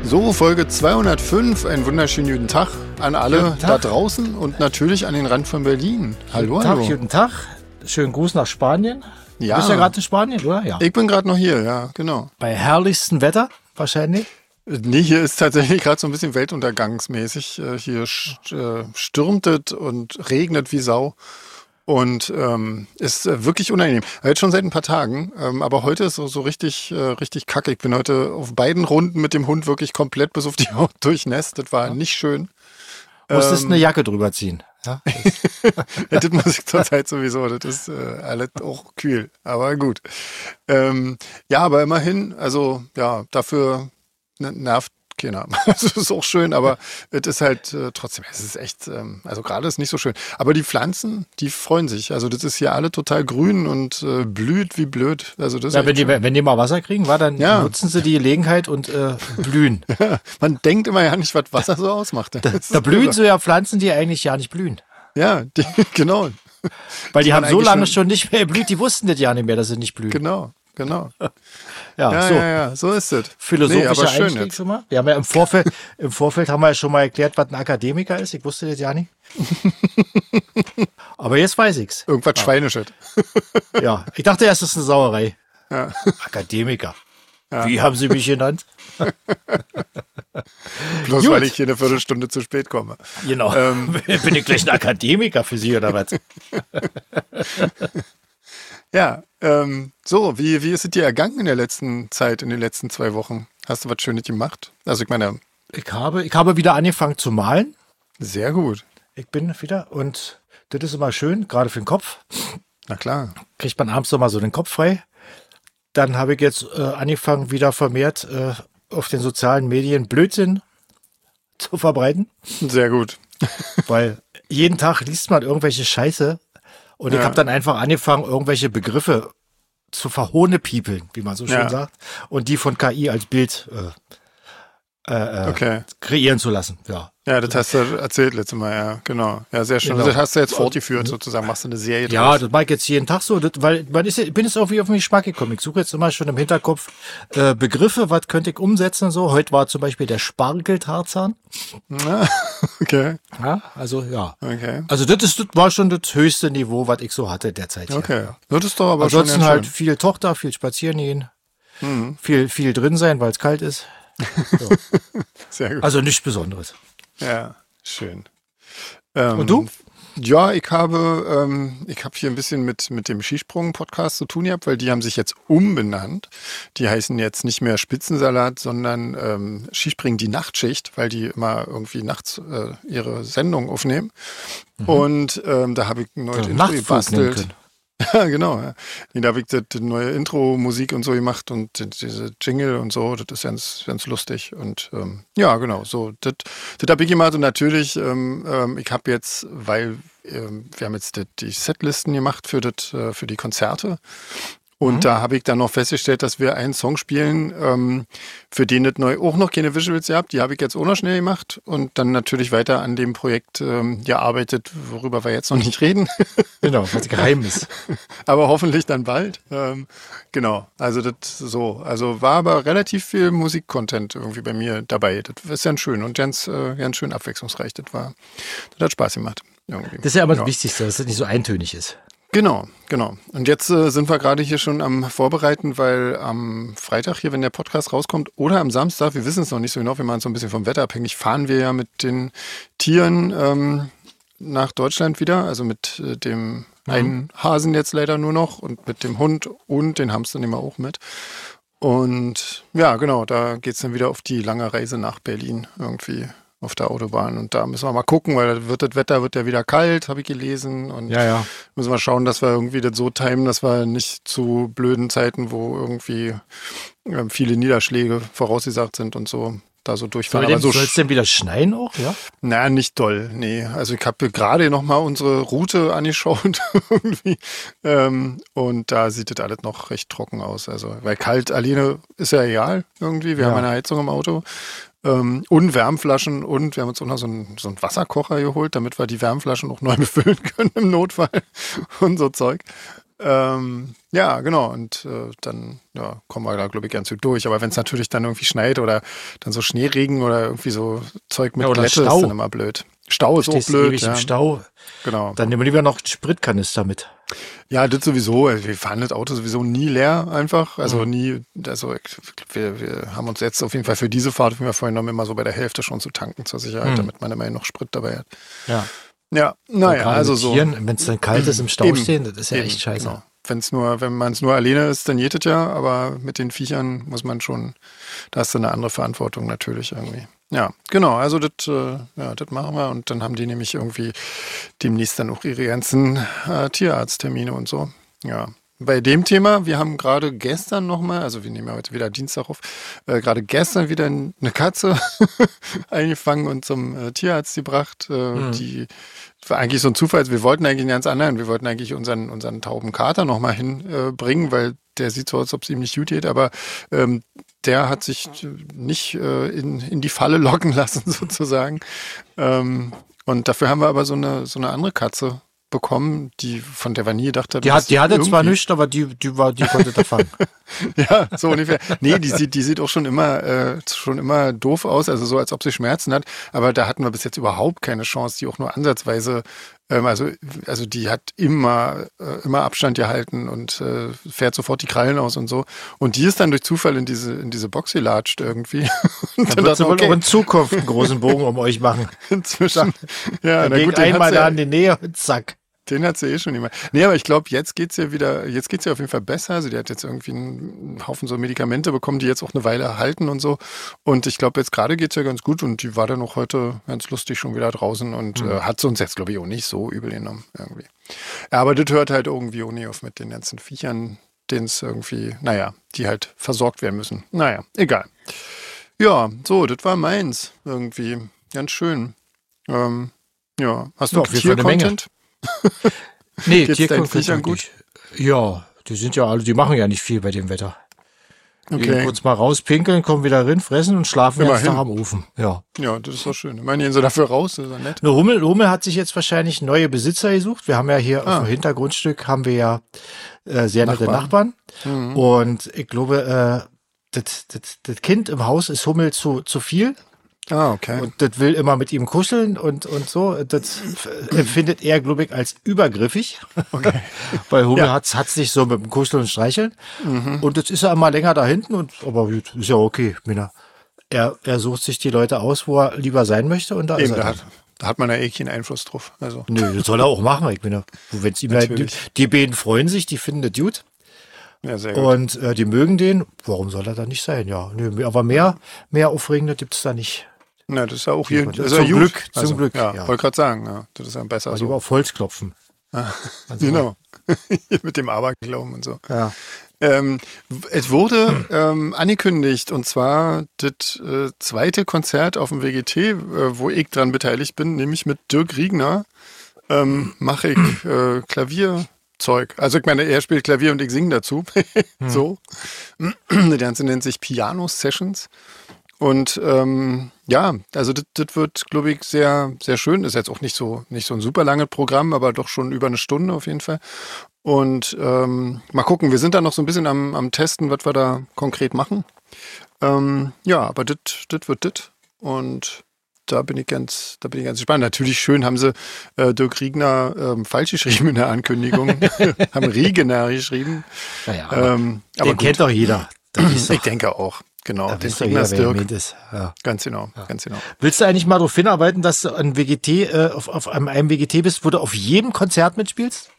So, Folge 205. Einen wunderschönen guten Tag an alle da draußen und natürlich an den Rand von Berlin. Hallo, hallo. Guten Tag. Schönen Gruß nach Spanien. Ja. Du bist ja gerade in Spanien, oder? Ja. Ich bin gerade noch hier, ja, genau. Bei herrlichstem Wetter wahrscheinlich. Nee, hier ist tatsächlich gerade so ein bisschen weltuntergangsmäßig. Hier stürmt es und regnet wie Sau. Und ist wirklich unangenehm. Jetzt schon seit ein paar Tagen, aber heute ist so richtig kacke. Ich bin heute auf beiden Runden mit dem Hund wirklich komplett bis auf die Haut durchnässt. Das war nicht schön. Musstest eine Jacke drüber ziehen. Ja, ja, das muss ich zurzeit sowieso. Das ist alles auch kühl, aber gut. Ja, aber immerhin, also ja, dafür nervt keiner. Das ist auch schön, aber es ist halt trotzdem, es ist echt, also gerade ist nicht so schön. Aber die Pflanzen, die freuen sich. Also das ist hier alle total grün und blüht wie blöd. Also das ist ja, wenn die mal Wasser kriegen, dann nutzen sie die Gelegenheit und blühen. Ja, man denkt immer ja nicht, was Wasser so ausmacht. Da blühen so ja Pflanzen, die eigentlich ja nicht blühen. Ja, genau. Weil die haben so lange schon nicht mehr blüht, die wussten das ja nicht mehr, dass sie nicht blühen. Genau. Ja, so ist es. Philosophischer Einstieg schon mal. Wir haben ja im Vorfeld haben wir ja schon mal erklärt, was ein Akademiker ist. Ich wusste das ja nicht. Aber jetzt weiß ich's. Irgendwas Schweinisches. Ja, ich dachte erst, das ist eine Sauerei. Ja. Akademiker. Ja. Wie haben Sie mich genannt? Bloß gut. Weil ich hier eine Viertelstunde zu spät komme. Genau. Bin ich gleich ein Akademiker für Sie oder was? Ja, so, wie ist es dir ergangen in der letzten Zeit, in den letzten 2 Wochen? Hast du was Schönes gemacht? Also ich meine... Ich habe wieder angefangen zu malen. Sehr gut. Ich bin wieder und das ist immer schön, gerade für den Kopf. Na klar. Kriegt man abends nochmal so den Kopf frei. Dann habe ich jetzt angefangen, wieder vermehrt auf den sozialen Medien Blödsinn zu verbreiten. Sehr gut. Weil jeden Tag liest man irgendwelche Scheiße. Und ich habe dann einfach angefangen, irgendwelche Begriffe zu verhohnepiepeln, wie man so schön sagt, und die von KI als Bild kreieren zu lassen. Ja, das hast du erzählt letztes Mal, ja, genau. Ja, sehr schön. Genau. Das hast du jetzt fortgeführt, sozusagen, machst du eine Serie draus. Ja, das mache ich jetzt jeden Tag so, weil ich bin jetzt irgendwie auf den Geschmack gekommen. Ich suche jetzt immer schon im Hinterkopf Begriffe, was könnte ich umsetzen so. Heute war zum Beispiel der Spargeltarzan. Okay. Ja, also ja. Okay. Also das war schon das höchste Niveau, was ich so hatte derzeit. Okay. Das ist doch aber ansonsten schon halt viel Tochter, viel spazieren gehen, viel drin sein, weil es kalt ist. So. Sehr gut. Also nichts Besonderes. Ja, schön. Und du? Ja, ich habe hier ein bisschen mit dem Skisprung-Podcast zu tun gehabt, weil die haben sich jetzt umbenannt. Die heißen jetzt nicht mehr Spitzensalat, sondern Skispringen die Nachtschicht, weil die immer irgendwie nachts ihre Sendung aufnehmen. Und da habe ich ein neues Intro gebastelt. Ja, genau. Ja. Da habe ich das neue Intro-Musik und so gemacht und diese Jingle und so, das ist ganz lustig. Und ja, genau, so, das habe ich gemacht. Und natürlich, ich habe jetzt, weil wir haben jetzt die Setlisten gemacht für die Konzerte. Und da habe ich dann noch festgestellt, dass wir einen Song spielen, für den es neu auch noch keine Visuals gehabt. Die habe ich jetzt auch noch schnell gemacht und dann natürlich weiter an dem Projekt gearbeitet, worüber wir jetzt noch nicht reden. Genau, was geheim ist. Aber hoffentlich dann bald. Genau, also das so. Also war aber relativ viel Musikcontent irgendwie bei mir dabei. Das ist ganz schön und ganz schön abwechslungsreich. Das hat Spaß gemacht. Irgendwie. Das ist ja aber das Wichtigste, dass es nicht so eintönig ist. Genau. Und jetzt sind wir gerade hier schon am Vorbereiten, weil am Freitag hier, wenn der Podcast rauskommt, oder am Samstag, wir wissen es noch nicht so genau, wir machen es so ein bisschen vom Wetter abhängig, fahren wir ja mit den Tieren nach Deutschland wieder, also mit dem einen Hasen jetzt leider nur noch und mit dem Hund und den Hamster nehmen wir auch mit. Und ja, genau, da geht es dann wieder auf die lange Reise nach Berlin irgendwie. Auf der Autobahn und da müssen wir mal gucken, weil das Wetter wird ja wieder kalt, habe ich gelesen und müssen wir schauen, dass wir irgendwie das so timen, dass wir nicht zu blöden Zeiten, wo irgendwie viele Niederschläge vorausgesagt sind und so, da so durchfahren. Soll es denn wieder schneien auch, ja? Na, nicht doll, nee. Also ich habe gerade noch mal unsere Route angeschaut irgendwie und da sieht das alles noch recht trocken aus. Also, weil kalt alleine ist ja egal irgendwie, wir haben eine Heizung im Auto. Und Wärmflaschen und wir haben uns auch noch so einen Wasserkocher geholt, damit wir die Wärmflaschen auch neu befüllen können im Notfall und so Zeug. Ja, genau. Und dann kommen wir da, glaube ich, ganz gut durch. Aber wenn es natürlich dann irgendwie schneit oder dann so Schneeregen oder irgendwie so Zeug mit oder Glätte Stau. ist dann immer blöd. Stau ist auch Stehst blöd. ewig im Stau. Genau. Dann nehmen wir lieber noch einen Spritkanister mit. Ja, das sowieso. Wir fahren das Auto sowieso nie leer einfach. Also nie, also wir haben uns jetzt auf jeden Fall für diese Fahrt, wie wir vorhin noch immer so bei der Hälfte schon zu tanken zur Sicherheit, damit man immerhin noch Sprit dabei hat. Ja. Ja, naja, also so. Wenn es dann kalt ist im Stau stehen, das ist ja echt scheiße. Genau. Wenn man es nur alleine ist, dann geht es ja, aber mit den Viechern muss man schon, da hast du eine andere Verantwortung natürlich irgendwie. Ja, genau, also das machen wir und dann haben die nämlich irgendwie demnächst dann auch ihre ganzen Tierarzttermine und so. Ja, bei dem Thema, wir haben gerade gestern nochmal, also wir nehmen ja heute wieder Dienstag auf, gerade gestern wieder eine Katze eingefangen und zum Tierarzt gebracht. Die war eigentlich so ein Zufall. Wir wollten eigentlich einen ganz anderen. Wir wollten eigentlich unseren tauben Kater nochmal hinbringen, weil der sieht so aus, als ob es ihm nicht gut geht, aber der hat sich nicht in die Falle locken lassen, sozusagen. Und dafür haben wir aber so eine andere Katze bekommen, von der wir nie gedacht haben. Die hatte zwar nichts, aber die konnte da fangen. Ja, so ungefähr. Nee, die sieht auch schon immer doof aus, also so, als ob sie Schmerzen hat. Aber da hatten wir bis jetzt überhaupt keine Chance, die auch nur ansatzweise, also die hat immer Abstand gehalten und fährt sofort die Krallen aus und so. Und die ist dann durch Zufall in diese Box gelatscht irgendwie. Und dann wird sie wohl auch in Zukunft einen großen Bogen um euch machen. Inzwischen. Ja, na gut, einmal da in die Nähe und zack. Den hat sie schon immer. Nee, aber ich glaube, jetzt geht's ja auf jeden Fall besser. Also die hat jetzt irgendwie einen Haufen so Medikamente bekommen, die jetzt auch eine Weile halten und so. Und ich glaube, jetzt gerade geht's ja ganz gut und die war dann auch heute ganz lustig schon wieder draußen und hat sie uns jetzt, glaube ich, auch nicht so übel genommen irgendwie. Ja, aber das hört halt irgendwie auch nicht auf mit den ganzen Viechern, denen es irgendwie, die halt versorgt werden müssen. Naja, egal. Ja, so, das war meins irgendwie. Ganz schön. Ja, hast du noch Tier-Content? Nee, Tiercontent gut. Ja, die sind ja alle, die machen ja nicht viel bei dem Wetter. Okay. Gehen kurz mal raus, pinkeln, kommen wieder rein, fressen und schlafen den ganzen Tag am Ofen. Ja, das ist doch schön. Ich meine, gehen sie dafür raus, das ist ja nett. Hummel hat sich jetzt wahrscheinlich neue Besitzer gesucht. Wir haben ja hier auf dem Hintergrundstück haben wir ja sehr nette Nachbarn. Und ich glaube, das Kind im Haus ist Hummel zu viel. Okay. Und das will immer mit ihm kuscheln und so. Das empfindet er, glaube ich, als übergriffig. Okay. Weil Hummel hat's nicht so mit dem Kuscheln und Streicheln. Und jetzt ist er immer länger da hinten aber gut, ist ja okay. Er sucht sich die Leute aus, wo er lieber sein möchte und da ist er. Da hat man ja eh keinen Einfluss drauf. Also. Nö, das soll er auch machen. Wenn's ihm die beiden freuen sich, die finden das gut. Ja, sehr gut. Und die mögen den. Warum soll er da nicht sein? Ja, nö, aber mehr Aufregende gibt's da nicht. Na, das ist ja auch hier. Zum Glück. Ja, wollte gerade sagen, das ist ja besser. Also auf Holz klopfen. Genau. Mit dem Aberglauben und so. Ja. Es wurde angekündigt, und zwar das zweite Konzert auf dem WGT, wo ich dran beteiligt bin, nämlich mit Dirk Riegner, mache ich Klavierzeug. Also ich meine, er spielt Klavier und ich singe dazu. So. Das Ganze nennt sich Piano Sessions. Und also das wird, glaube ich, sehr, sehr schön. Ist jetzt auch nicht so ein super langes Programm, aber doch schon über eine Stunde auf jeden Fall. Und mal gucken, wir sind da noch so ein bisschen am Testen, was wir da konkret machen. Aber das wird das. Und da bin ich ganz gespannt. Natürlich schön haben sie Dirk Riegner falsch geschrieben in der Ankündigung. Haben Riegner geschrieben. Naja, aber den kennt doch jeder. Ich denke auch. Genau, den Riegner Dirk. Ja. Ganz genau. Willst du eigentlich mal darauf hinarbeiten, dass du an WGT, auf einem WGT bist, wo du auf jedem Konzert mitspielst?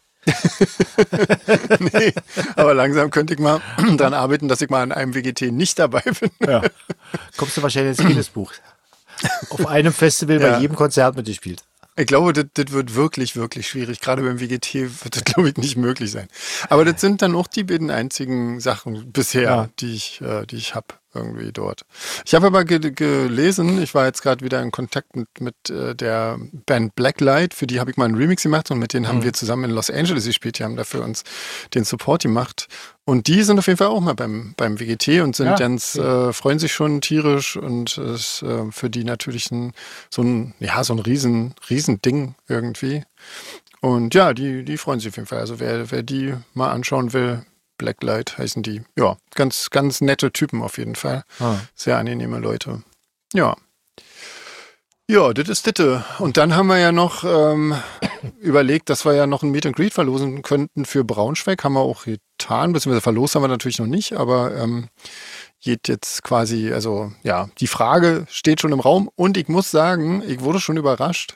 Nee, aber langsam könnte ich mal dran arbeiten, dass ich mal an einem WGT nicht dabei bin. Ja. Kommst du wahrscheinlich ins Guinness-Buch. Auf einem Festival bei jedem Konzert mitgespielt. Ich glaube, das wird wirklich, wirklich schwierig. Gerade beim WGT wird das, glaube ich, nicht möglich sein. Aber das sind dann auch die beiden einzigen Sachen bisher, die ich habe irgendwie dort. Ich habe aber gelesen, ich war jetzt gerade wieder in Kontakt mit der Band Blacklight, für die habe ich mal einen Remix gemacht und mit denen haben wir zusammen in Los Angeles gespielt, die haben dafür uns den Support gemacht. Und die sind auf jeden Fall auch mal beim WGT und sind freuen sich schon tierisch und ist für die natürlich so ein riesen Ding irgendwie. Und ja, die freuen sich auf jeden Fall. Also wer die mal anschauen will, Blacklight heißen die. Ja, ganz, ganz nette Typen auf jeden Fall. Sehr angenehme Leute. Ja. Ja, das ist das. Und dann haben wir ja noch überlegt, dass wir ja noch ein Meet and Greet verlosen könnten für Braunschweig. Haben wir auch getan, beziehungsweise verlost haben wir natürlich noch nicht, aber geht jetzt quasi, also ja, die Frage steht schon im Raum und ich muss sagen, ich wurde schon überrascht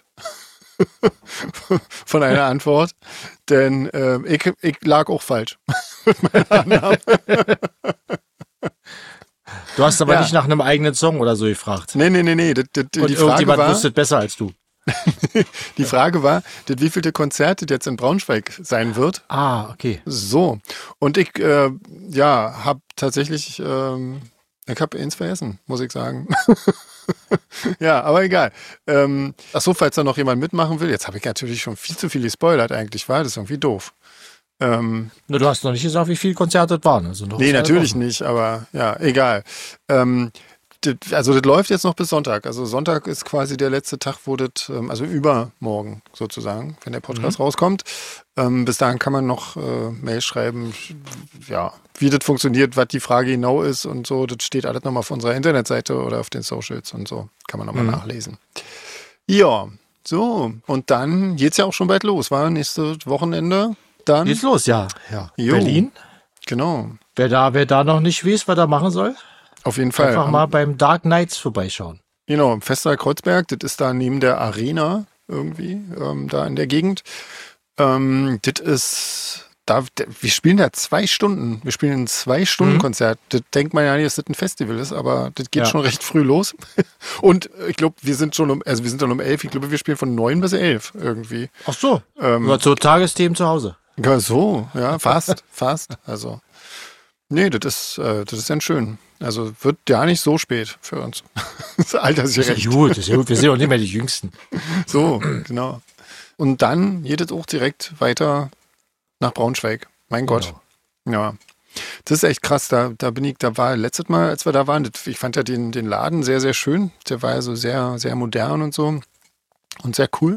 von einer Antwort, denn ich lag auch falsch mit meiner Annahme. Du hast aber nicht nach einem eigenen Song oder so gefragt. Nee. Und Die Frage irgendjemand war, wusste es besser als du. die Frage war, das wievielte Konzert das jetzt in Braunschweig sein wird. Ah, okay. So. Und ich, habe tatsächlich, ich habe eins vergessen, muss ich sagen. Ja, aber egal. Achso, falls da noch jemand mitmachen will, jetzt habe ich natürlich schon viel zu viel gespoilert eigentlich, war das irgendwie doof. Du hast noch nicht gesagt, wie viele Konzerte es waren. Also nee, natürlich nicht, aber ja, egal. Das läuft jetzt noch bis Sonntag. Also Sonntag ist quasi der letzte Tag, wo das, also übermorgen sozusagen, wenn der Podcast rauskommt. Bis dahin kann man noch Mail schreiben, ja, wie das funktioniert, was die Frage genau ist und so. Das steht alles nochmal auf unserer Internetseite oder auf den Socials und so. Kann man nochmal nachlesen. Ja, so. Und dann geht's ja auch schon bald los, war nächstes Wochenende. Dann geht's los, ja. Berlin. Genau. Wer da noch nicht weiß, was er machen soll, auf jeden Fall. Einfach mal beim Dark Knights vorbeischauen. Genau, im Festsaal Kreuzberg, das ist da neben der Arena irgendwie, da in der Gegend. Das ist, wir spielen da 2 Stunden. Wir spielen ein 2-Stunden-Konzert. Das denkt man ja nicht, dass das ein Festival ist, aber das geht schon recht früh los. Und ich glaube, wir sind dann um 11. Ich glaube, wir spielen von 9 bis 11 irgendwie. Ach so. So Tagesthemen zu Hause. Ja, so, ja, fast. Also, nee, das ist dann schön. Also wird ja nicht so spät für uns. Das Alter ist ja recht. Das ist gut. Wir sind auch nicht mehr die Jüngsten. So, genau. Und dann geht es auch direkt weiter nach Braunschweig. Mein Gott. Ja. Das ist echt krass. Da war letztes Mal, als wir da waren, ich fand ja den Laden sehr, sehr schön. Der war ja so sehr, sehr modern und so. Und sehr cool.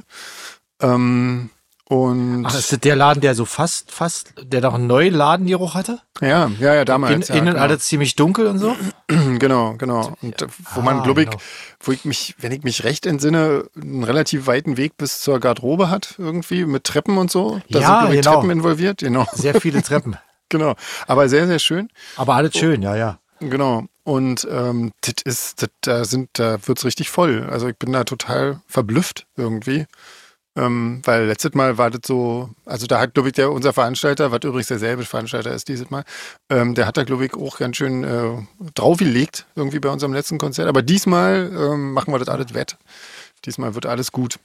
Ach, ist das der Laden, der so fast, der noch einen neuen Ladengeruch hatte? Ja, damals. Innen genau. alles ziemlich dunkel und so? Genau. Und wo man, glaube ich, wenn ich mich recht entsinne, einen relativ weiten Weg bis zur Garderobe hat, irgendwie, mit Treppen und so. Da sind, glaube ich, Treppen involviert. Genau. Sehr viele Treppen. Genau. Aber sehr, sehr schön. Aber alles schön, ja. Genau. Und da wird's richtig voll. Also ich bin da total verblüfft irgendwie. Weil letztes Mal war das so, also da hat, glaube ich, unser Veranstalter, was übrigens derselbe Veranstalter ist dieses Mal, der hat da, glaube ich, auch ganz schön draufgelegt, irgendwie bei unserem letzten Konzert. Aber diesmal machen wir das alles wett. Diesmal wird alles gut.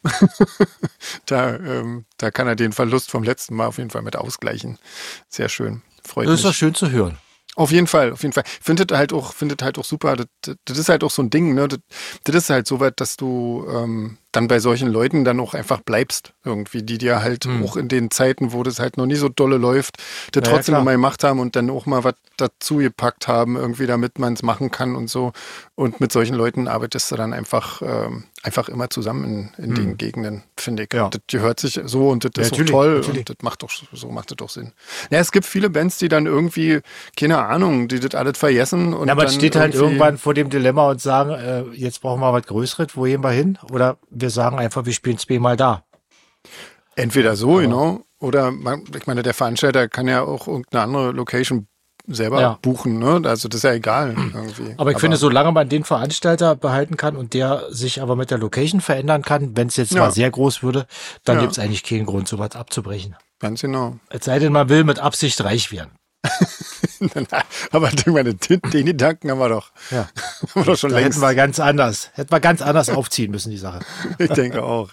Da kann er den Verlust vom letzten Mal auf jeden Fall mit ausgleichen. Sehr schön. Freut mich. Das ist doch schön zu hören. Auf jeden Fall. Findet halt auch super. Das ist halt auch so ein Ding, ne? Das ist halt so weit, dass du dann bei solchen Leuten dann auch einfach bleibst irgendwie, die dir halt auch in den Zeiten, wo das halt noch nie so dolle läuft, das trotzdem immer gemacht haben und dann auch mal was dazu gepackt haben, irgendwie, damit man es machen kann und so. Und mit solchen Leuten arbeitest du dann einfach immer zusammen in den Gegenden, finde ich. Ja. Das gehört sich so und das ist auch toll und das macht doch Sinn. Ja, es gibt viele Bands, die dann irgendwie, keine Ahnung, die das alles vergessen. Und man dann steht halt irgendwann vor dem Dilemma und sagen, jetzt brauchen wir was Größeres, wo gehen wir hin? Oder wir sagen einfach, wir spielen 2-mal da. Entweder so, genau, oder ich meine, der Veranstalter kann ja auch irgendeine andere Location selber buchen, ne? Also das ist ja egal irgendwie. Aber ich finde, solange man den Veranstalter behalten kann und der sich aber mit der Location verändern kann, wenn es jetzt mal sehr groß würde, dann gibt es eigentlich keinen Grund, sowas abzubrechen. Ganz genau. Es sei denn, man will mit Absicht reich werden. Aber ich meine, den Gedanken haben wir doch. Ja. Haben wir doch schon längst. Hätten wir ganz anders aufziehen müssen, die Sache. Ich denke auch.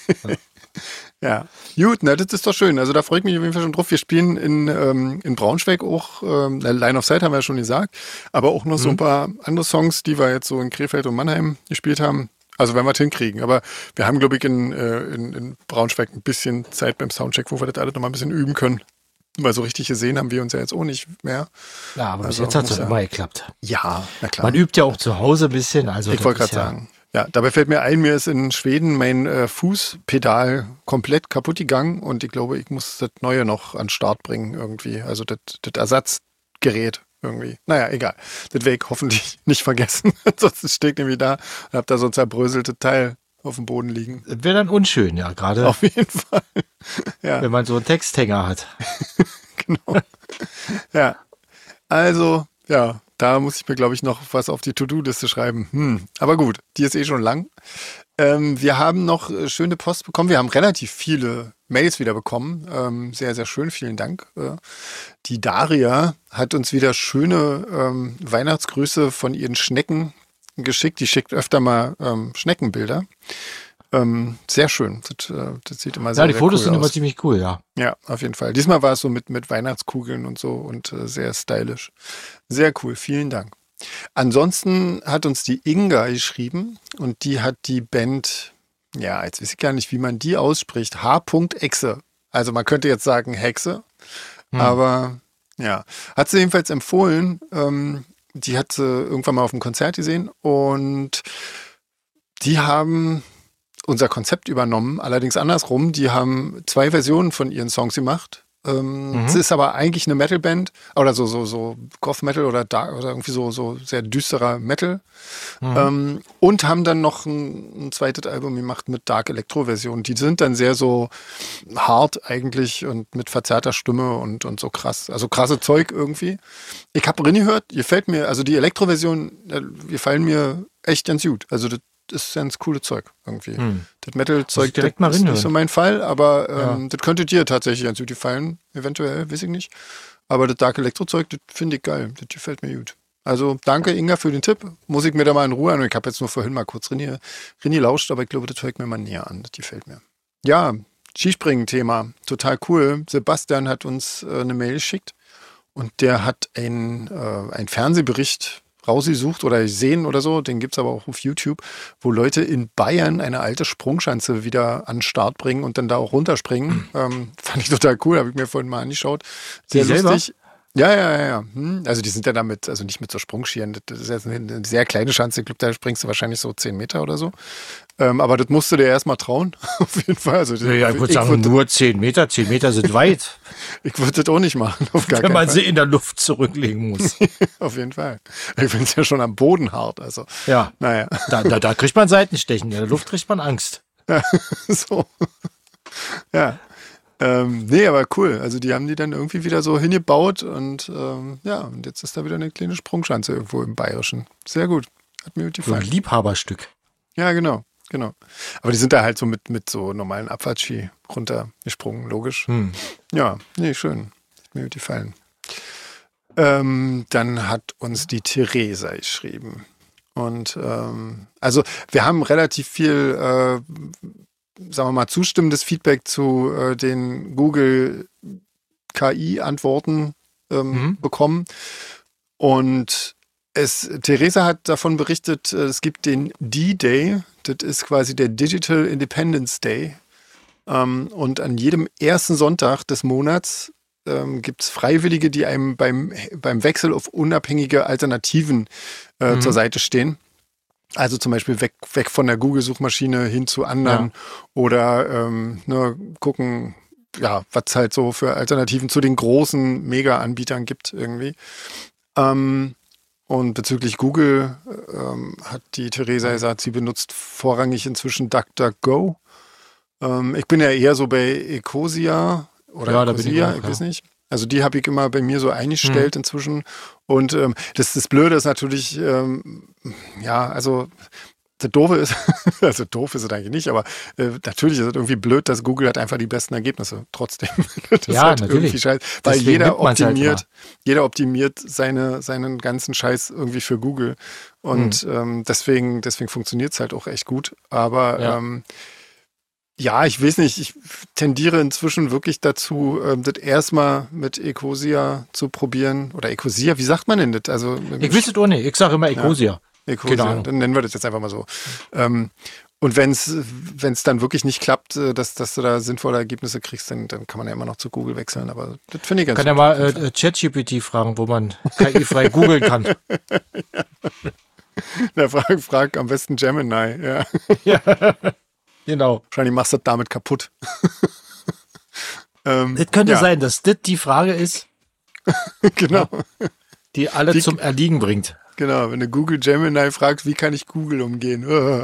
Ja, gut, na, das ist doch schön. Also da freue ich mich auf jeden Fall schon drauf. Wir spielen in Braunschweig auch, Line of Sight haben wir ja schon gesagt, aber auch noch so ein paar andere Songs, die wir jetzt so in Krefeld und Mannheim gespielt haben. Also wenn wir es hinkriegen. Aber wir haben, glaube ich, in Braunschweig ein bisschen Zeit beim Soundcheck, wo wir das alle noch mal ein bisschen üben können. Weil so richtig gesehen haben wir uns ja jetzt auch nicht mehr. Ja, aber bis jetzt hat es immer geklappt. Ja, na klar. Man übt ja auch zu Hause ein bisschen. Also ich wollte gerade sagen. Ja, dabei fällt mir ein, mir ist in Schweden mein Fußpedal komplett kaputt gegangen und ich glaube, ich muss das Neue noch an den Start bringen irgendwie. Also das Ersatzgerät irgendwie. Naja, egal. Das werde ich hoffentlich nicht vergessen. Sonst steht nämlich da und habe da so ein zerbröseltes Teil auf dem Boden liegen. Das wäre dann unschön, ja, gerade. Auf jeden Fall. Ja. Wenn man so einen Texthänger hat. Genau. Ja. Also, ja, da muss ich mir, glaube ich, noch was auf die To-Do-Liste schreiben. Aber gut, die ist eh schon lang. Wir haben noch schöne Post bekommen. Wir haben relativ viele Mails wieder bekommen. Sehr, sehr schön. Vielen Dank. Die Daria hat uns wieder schöne Weihnachtsgrüße von ihren Schnecken geschickt. Die schickt öfter mal Schneckenbilder. Sehr schön. Das sieht immer sehr, ja, die sehr Fotos cool sind aus. immer ziemlich cool, ja. Ja, auf jeden Fall. Diesmal war es so mit Weihnachtskugeln und so und sehr stylisch. Sehr cool. Vielen Dank. Ansonsten hat uns die Inga geschrieben und die hat die Band, ja, jetzt weiß ich gar nicht, wie man die ausspricht, H.Exe. Also man könnte jetzt sagen Hexe, aber ja, hat sie jedenfalls empfohlen. Die hat sie irgendwann mal auf einem Konzert gesehen und die haben unser Konzept übernommen, allerdings andersrum. Die haben 2 Versionen von ihren Songs gemacht. Es ist aber eigentlich eine Metalband oder so Goth Metal oder Dark oder irgendwie so sehr düsterer Metal. Und haben dann noch ein zweites Album gemacht mit Dark Electro Versionen. Die sind dann sehr so hart eigentlich und mit verzerrter Stimme und so krass. Also krasse Zeug irgendwie. Ich habe reingehört, gefällt mir, also die Elektro-Version, gefallen mir echt ganz gut. Also das ist ganz coole Zeug irgendwie. Das Metal-Zeug direkt das mal ist reinhören. nicht so mein Fall, aber das könnte dir tatsächlich ganz gut gefallen, eventuell, weiß ich nicht. Aber das Dark Electro-Zeug, das finde ich geil. Das gefällt mir gut. Also danke Inga für den Tipp. Muss ich mir da mal in Ruhe an. Ich habe jetzt nur vorhin mal kurz Rini lauscht, aber ich glaube, das hört mir mal näher an. Das gefällt mir. Ja, Skispringen-Thema. Total cool. Sebastian hat uns eine Mail geschickt und der hat einen Fernsehbericht rausgesucht oder gesehen oder so, den gibt es aber auch auf YouTube, wo Leute in Bayern eine alte Sprungschanze wieder an den Start bringen und dann da auch runterspringen. Fand ich total cool, habe ich mir vorhin mal angeschaut. Sehr lustig. Ja. Also die sind ja damit, also nicht mit so Sprungschieren, das ist jetzt eine sehr kleine Schanze, ich glaube, da springst du wahrscheinlich so 10 Meter oder so. Aber das musst du dir erstmal trauen, auf jeden Fall. Also, Ja, ich würde sagen, nur 10 Meter. 10 Meter sind weit. Ich würde das auch nicht machen, auf gar wenn keinen man Fall. sie in der Luft zurücklegen muss. Auf jeden Fall. Ich finde es ja schon am Boden hart, also. Ja, Naja. da kriegt man Seitenstechen, in der Luft kriegt man Angst. Ja, so. Ja. Nee, aber cool. Also die haben die dann irgendwie wieder so hingebaut und und jetzt ist da wieder eine kleine Sprungschanze irgendwo im Bayerischen. Sehr gut. Hat mir gut So ein gefallen. Liebhaberstück. Ja, genau. Aber die sind da halt so mit so normalen Abfahrtski runtergesprungen, logisch. Ja, nee, schön. Hat mir gut gefallen. Dann hat uns die Theresa geschrieben. Und also wir haben relativ viel sagen wir mal, zustimmendes Feedback zu den Google KI-Antworten bekommen. Und Theresa hat davon berichtet, es gibt den D-Day, das ist quasi der Digital Independence Day. Und an jedem ersten Sonntag des Monats gibt es Freiwillige, die einem beim Wechsel auf unabhängige Alternativen zur Seite stehen. Also zum Beispiel weg von der Google-Suchmaschine hin zu anderen oder gucken, ja, was es halt so für Alternativen zu den großen Mega-Anbietern gibt irgendwie. Und bezüglich Google hat die Theresa gesagt, sie benutzt vorrangig inzwischen DuckDuckGo. Ich bin ja eher so bei Ecosia oder Ja, da bin ich auch, ich weiß nicht. Also die habe ich immer bei mir so eingestellt inzwischen. Und das Blöde ist natürlich, also das Doofe ist, also doof ist es eigentlich nicht, aber natürlich ist es irgendwie blöd, dass Google hat einfach die besten Ergebnisse trotzdem. Das ist halt natürlich. irgendwie scheiße, weil Deswegen jeder optimiert seinen ganzen Scheiß irgendwie für Google. Und deswegen funktioniert es halt auch echt gut. Aber ja, ich weiß nicht, ich tendiere inzwischen wirklich dazu, das erstmal mit Ecosia zu probieren. Oder Ecosia, wie sagt man denn das? Also, Ich weiß es auch nicht, ich sage immer Ecosia. Ecosia, dann nennen wir das jetzt einfach mal so. Und wenn es dann wirklich nicht klappt, dass du da sinnvolle Ergebnisse kriegst, dann kann man ja immer noch zu Google wechseln. Aber das finde ich ganz Kann ja mal ChatGPT fragen, wo man KI-frei googeln kann. Na, frag am besten Gemini, ja. Ja, genau. Wahrscheinlich machst du das damit kaputt. Es könnte sein, dass das die Frage ist, Genau. die alle zum Erliegen bringt. Genau, wenn du Google Gemini fragst, wie kann ich Google umgehen?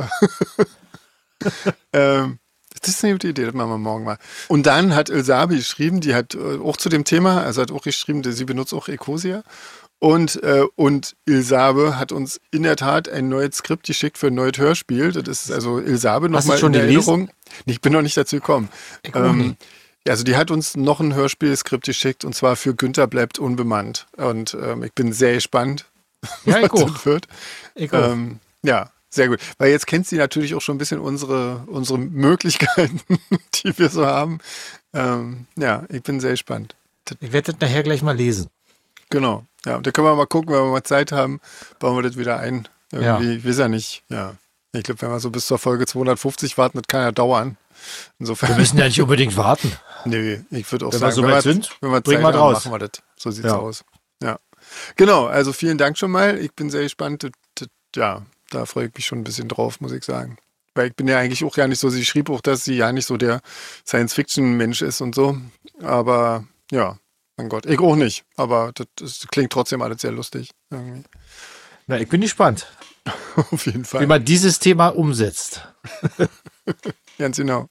Das ist eine gute Idee, das machen wir morgen mal. Und dann hat Ilsabi geschrieben, die hat auch zu dem Thema, also hat auch geschrieben, sie benutzt auch Ecosia. Und Ilsabe hat uns in der Tat ein neues Skript geschickt für ein neues Hörspiel. Das ist also Ilsabe nochmal in Erinnerung. Ich bin noch nicht dazu gekommen. Also die hat uns noch ein Hörspielskript geschickt und zwar für Günther bleibt unbemannt. Und ich bin sehr gespannt, ja, was das wird. Ja, sehr gut. Weil jetzt kennt sie natürlich auch schon ein bisschen unsere Möglichkeiten, die wir so haben. Ja, ich bin sehr gespannt. Ich werde das nachher gleich mal lesen. Genau. Ja, und da können wir mal gucken, wenn wir mal Zeit haben, bauen wir das wieder ein. Irgendwie, ich weiß ja nicht. Ja. Ich glaube, wenn wir so bis zur Folge 250 warten, das kann ja dauern. Insofern. Wir müssen ja nicht unbedingt warten. Nee, ich würde auch wenn sagen, wir so weit sind, wenn wir bringen Zeit wir haben, raus. machen wir das. So sieht's aus. Ja. Genau, also vielen Dank schon mal. Ich bin sehr gespannt. Ja, da freue ich mich schon ein bisschen drauf, muss ich sagen. Weil ich bin ja eigentlich auch gar nicht so, sie schrieb auch, dass sie ja nicht so der Science-Fiction-Mensch ist und so. Aber ja, mein Gott, ich auch nicht. Aber das klingt trotzdem alles sehr lustig. Irgendwie. Na, ich bin gespannt. Auf jeden Fall. Wie man dieses Thema umsetzt. Ganz genau.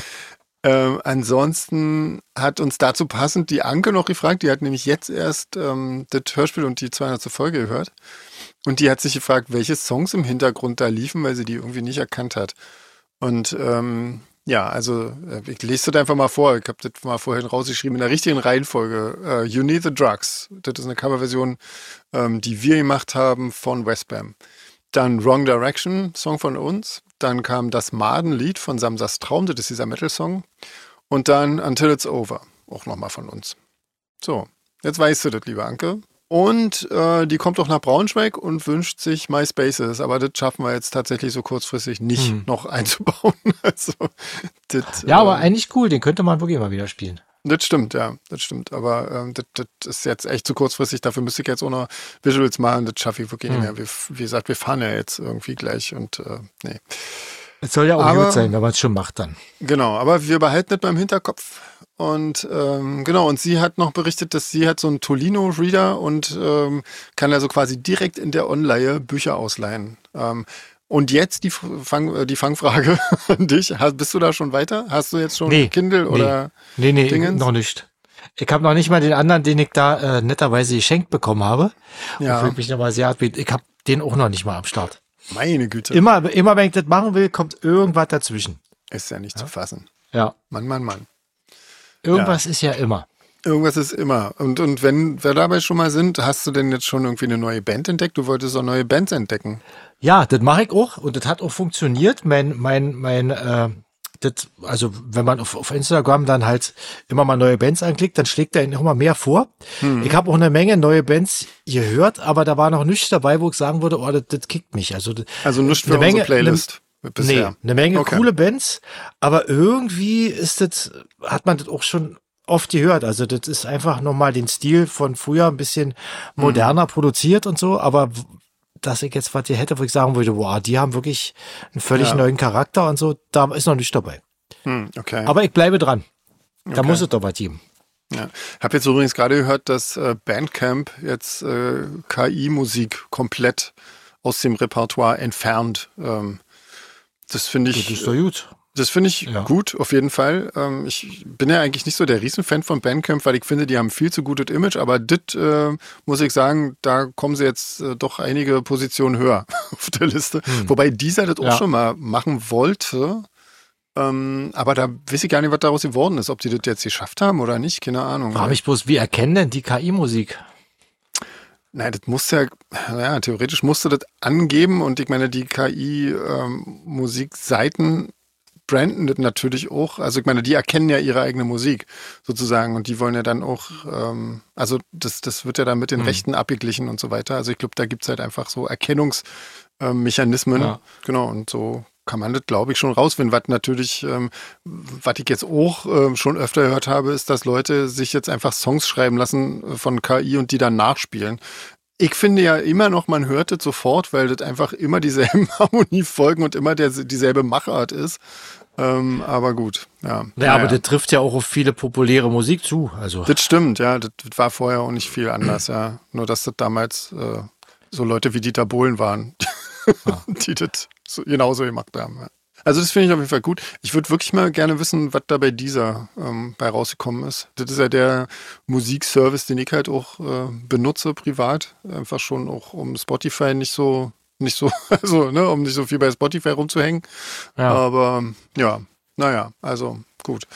Ansonsten hat uns dazu passend die Anke noch gefragt, die hat nämlich jetzt erst das Hörspiel und die 200. Folge gehört und die hat sich gefragt, welche Songs im Hintergrund da liefen, weil sie die irgendwie nicht erkannt hat. Und ja, also ich lese das einfach mal vor, ich habe das mal vorhin rausgeschrieben, in der richtigen Reihenfolge. You Need the Drugs, das ist eine Coverversion, die wir gemacht haben von Westbam. Dann Wrong Direction, Song von uns. Dann kam das Maden-Lied von Samsas Traum, das ist dieser Metal-Song. Und dann Until It's Over, auch nochmal von uns. So, jetzt weißt du das, liebe Anke. Und die kommt auch nach Braunschweig und wünscht sich My Spaces. Aber das schaffen wir jetzt tatsächlich so kurzfristig nicht noch einzubauen. Also, ja, aber eigentlich cool, den könnte man wirklich mal wieder spielen. Das stimmt, ja, das stimmt. Aber das ist jetzt echt zu kurzfristig. Dafür müsste ich jetzt auch noch Visuals machen. Das schaffe ich wirklich nicht mehr. Wie gesagt, wir fahren ja jetzt irgendwie gleich und nee. Es soll ja auch gut sein, wenn man es schon macht dann. Genau, aber wir behalten das beim Hinterkopf. Und genau, und sie hat noch berichtet, dass sie hat so einen Tolino-Reader und kann also quasi direkt in der Online Bücher ausleihen. Und jetzt die Fangfrage an dich. Bist du da schon weiter? Hast du jetzt schon Kindle oder Dingens? Noch nicht. Ich habe noch nicht mal den anderen, den ich da netterweise geschenkt bekommen habe. Ja. Und mich nochmal sehr abbieten. Ich habe den auch noch nicht mal am Start. Meine Güte. Immer wenn ich das machen will, kommt irgendwas dazwischen. Ist ja nicht zu fassen. Ja. Mann. Irgendwas ist ja immer. Irgendwas ist immer. Und wenn wir dabei schon mal sind, hast du denn jetzt schon irgendwie eine neue Band entdeckt? Du wolltest auch neue Bands entdecken. Ja, das mache ich auch und das hat auch funktioniert. Also wenn man auf Instagram dann halt immer mal neue Bands anklickt, dann schlägt er ihnen immer mehr vor. Ich habe auch eine Menge neue Bands gehört, aber da war noch nichts dabei, wo ich sagen würde, oh, das kickt mich. Also nicht für unsere Playlist bisher. Nee, eine Menge coole Bands, aber irgendwie hat man das auch schon oft gehört. Also das ist einfach nochmal den Stil von früher ein bisschen moderner produziert und so, aber dass ich jetzt was hier hätte, wo ich sagen würde, wow, die haben wirklich einen völlig neuen Charakter und so, da ist noch nicht dabei. Okay. Aber ich bleibe dran. Da muss es doch was geben. Ja. Ich habe jetzt übrigens gerade gehört, dass Bandcamp jetzt KI-Musik komplett aus dem Repertoire entfernt. Das finde ich. Das ist doch gut. Das finde ich gut, auf jeden Fall. Ich bin ja eigentlich nicht so der Riesenfan von Bandcamp, weil ich finde, die haben viel zu gutes Image, aber das muss ich sagen, da kommen sie jetzt doch einige Positionen höher auf der Liste. Wobei dieser das auch schon mal machen wollte, aber da weiß ich gar nicht, was daraus geworden ist. Ob die das jetzt geschafft haben oder nicht, keine Ahnung. Frage mich bloß, wie erkennen denn die KI-Musik? Nein, das muss ja, theoretisch musst du das angeben und ich meine, die KI-Musikseiten branden das natürlich auch. Also ich meine, die erkennen ja ihre eigene Musik sozusagen und die wollen ja dann auch, also das wird ja dann mit den Rechten abgeglichen und so weiter. Also ich glaube, da gibt es halt einfach so Erkennungsmechanismen. Genau, und so kann man das, glaube ich, schon rausfinden. Was natürlich, was ich jetzt auch schon öfter gehört habe, ist, dass Leute sich jetzt einfach Songs schreiben lassen von KI und die dann nachspielen. Ich finde ja immer noch, man hört es sofort, weil das einfach immer dieselben Harmoniefolgen und immer dieselbe Machart ist. Aber gut, ja. Ja, aber das trifft ja auch auf viele populäre Musik zu. Also. Das stimmt, ja. Das war vorher auch nicht viel anders, ja. Nur, dass das damals so Leute wie Dieter Bohlen waren, die das genauso gemacht haben. Ja. Also das finde ich auf jeden Fall gut. Ich würde wirklich mal gerne wissen, was da bei dieser bei rausgekommen ist. Das ist ja der Musikservice, den ich halt auch benutze privat. Einfach schon auch um Spotify nicht so, also ne, um nicht so viel bei Spotify rumzuhängen. Ja. Aber ja, naja, also gut.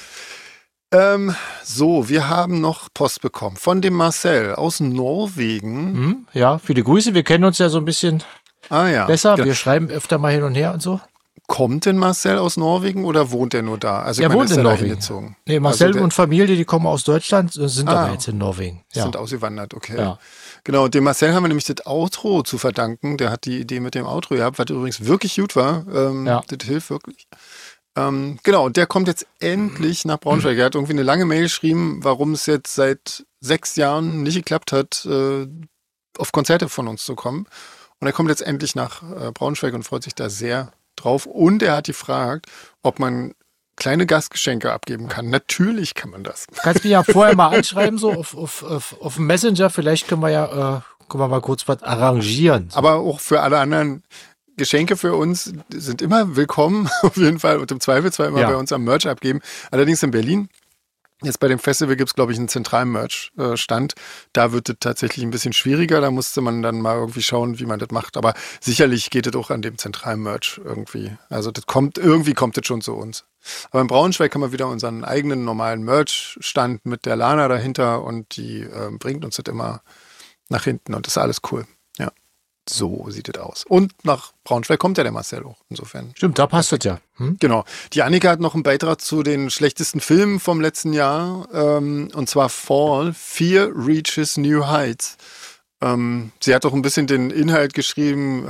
So, wir haben noch Post bekommen von dem Marcel aus Norwegen. Ja, viele Grüße. Wir kennen uns ja so ein bisschen besser. Wir schreiben öfter mal hin und her und so. Kommt denn Marcel aus Norwegen oder wohnt er nur da? Also er wohnt in Norwegen. Nee, Marcel also und Familie, die kommen aus Deutschland, sind aber jetzt in Norwegen. Ja. Sind ausgewandert, okay. Ja. Genau, dem Marcel haben wir nämlich das Outro zu verdanken. Der hat die Idee mit dem Outro gehabt, was übrigens wirklich gut war. Das hilft wirklich. Genau, und der kommt jetzt endlich nach Braunschweig. Er hat irgendwie eine lange Mail geschrieben, warum es jetzt seit 6 Jahren nicht geklappt hat, auf Konzerte von uns zu kommen. Und er kommt jetzt endlich nach Braunschweig und freut sich da sehr drauf. Und er hat gefragt, ob man kleine Gastgeschenke abgeben kann. Natürlich kann man das. Kannst mich ja vorher mal anschreiben, so auf dem Messenger. Vielleicht können wir mal kurz was arrangieren. So. Aber auch für alle anderen Geschenke für uns sind immer willkommen, auf jeden Fall. Und im Zweifelsfall immer bei uns am Merch abgeben. Allerdings in Berlin. Jetzt bei dem Festival gibt es, glaube ich, einen zentralen Merch-Stand. Da wird es tatsächlich ein bisschen schwieriger. Da musste man dann mal irgendwie schauen, wie man das macht. Aber sicherlich geht es auch an dem zentralen Merch irgendwie. Also irgendwie kommt das schon zu uns. Aber in Braunschweig haben wir wieder unseren eigenen normalen Merch-Stand mit der Lana dahinter und die bringt uns das immer nach hinten und das ist alles cool. Ja. So sieht es aus. Und nach Braunschweig kommt ja der Marcel auch, insofern. Stimmt, da passt es ja. Genau. Die Annika hat noch einen Beitrag zu den schlechtesten Filmen vom letzten Jahr, und zwar Fall, Fear Reaches New Heights. Sie hat auch ein bisschen den Inhalt geschrieben,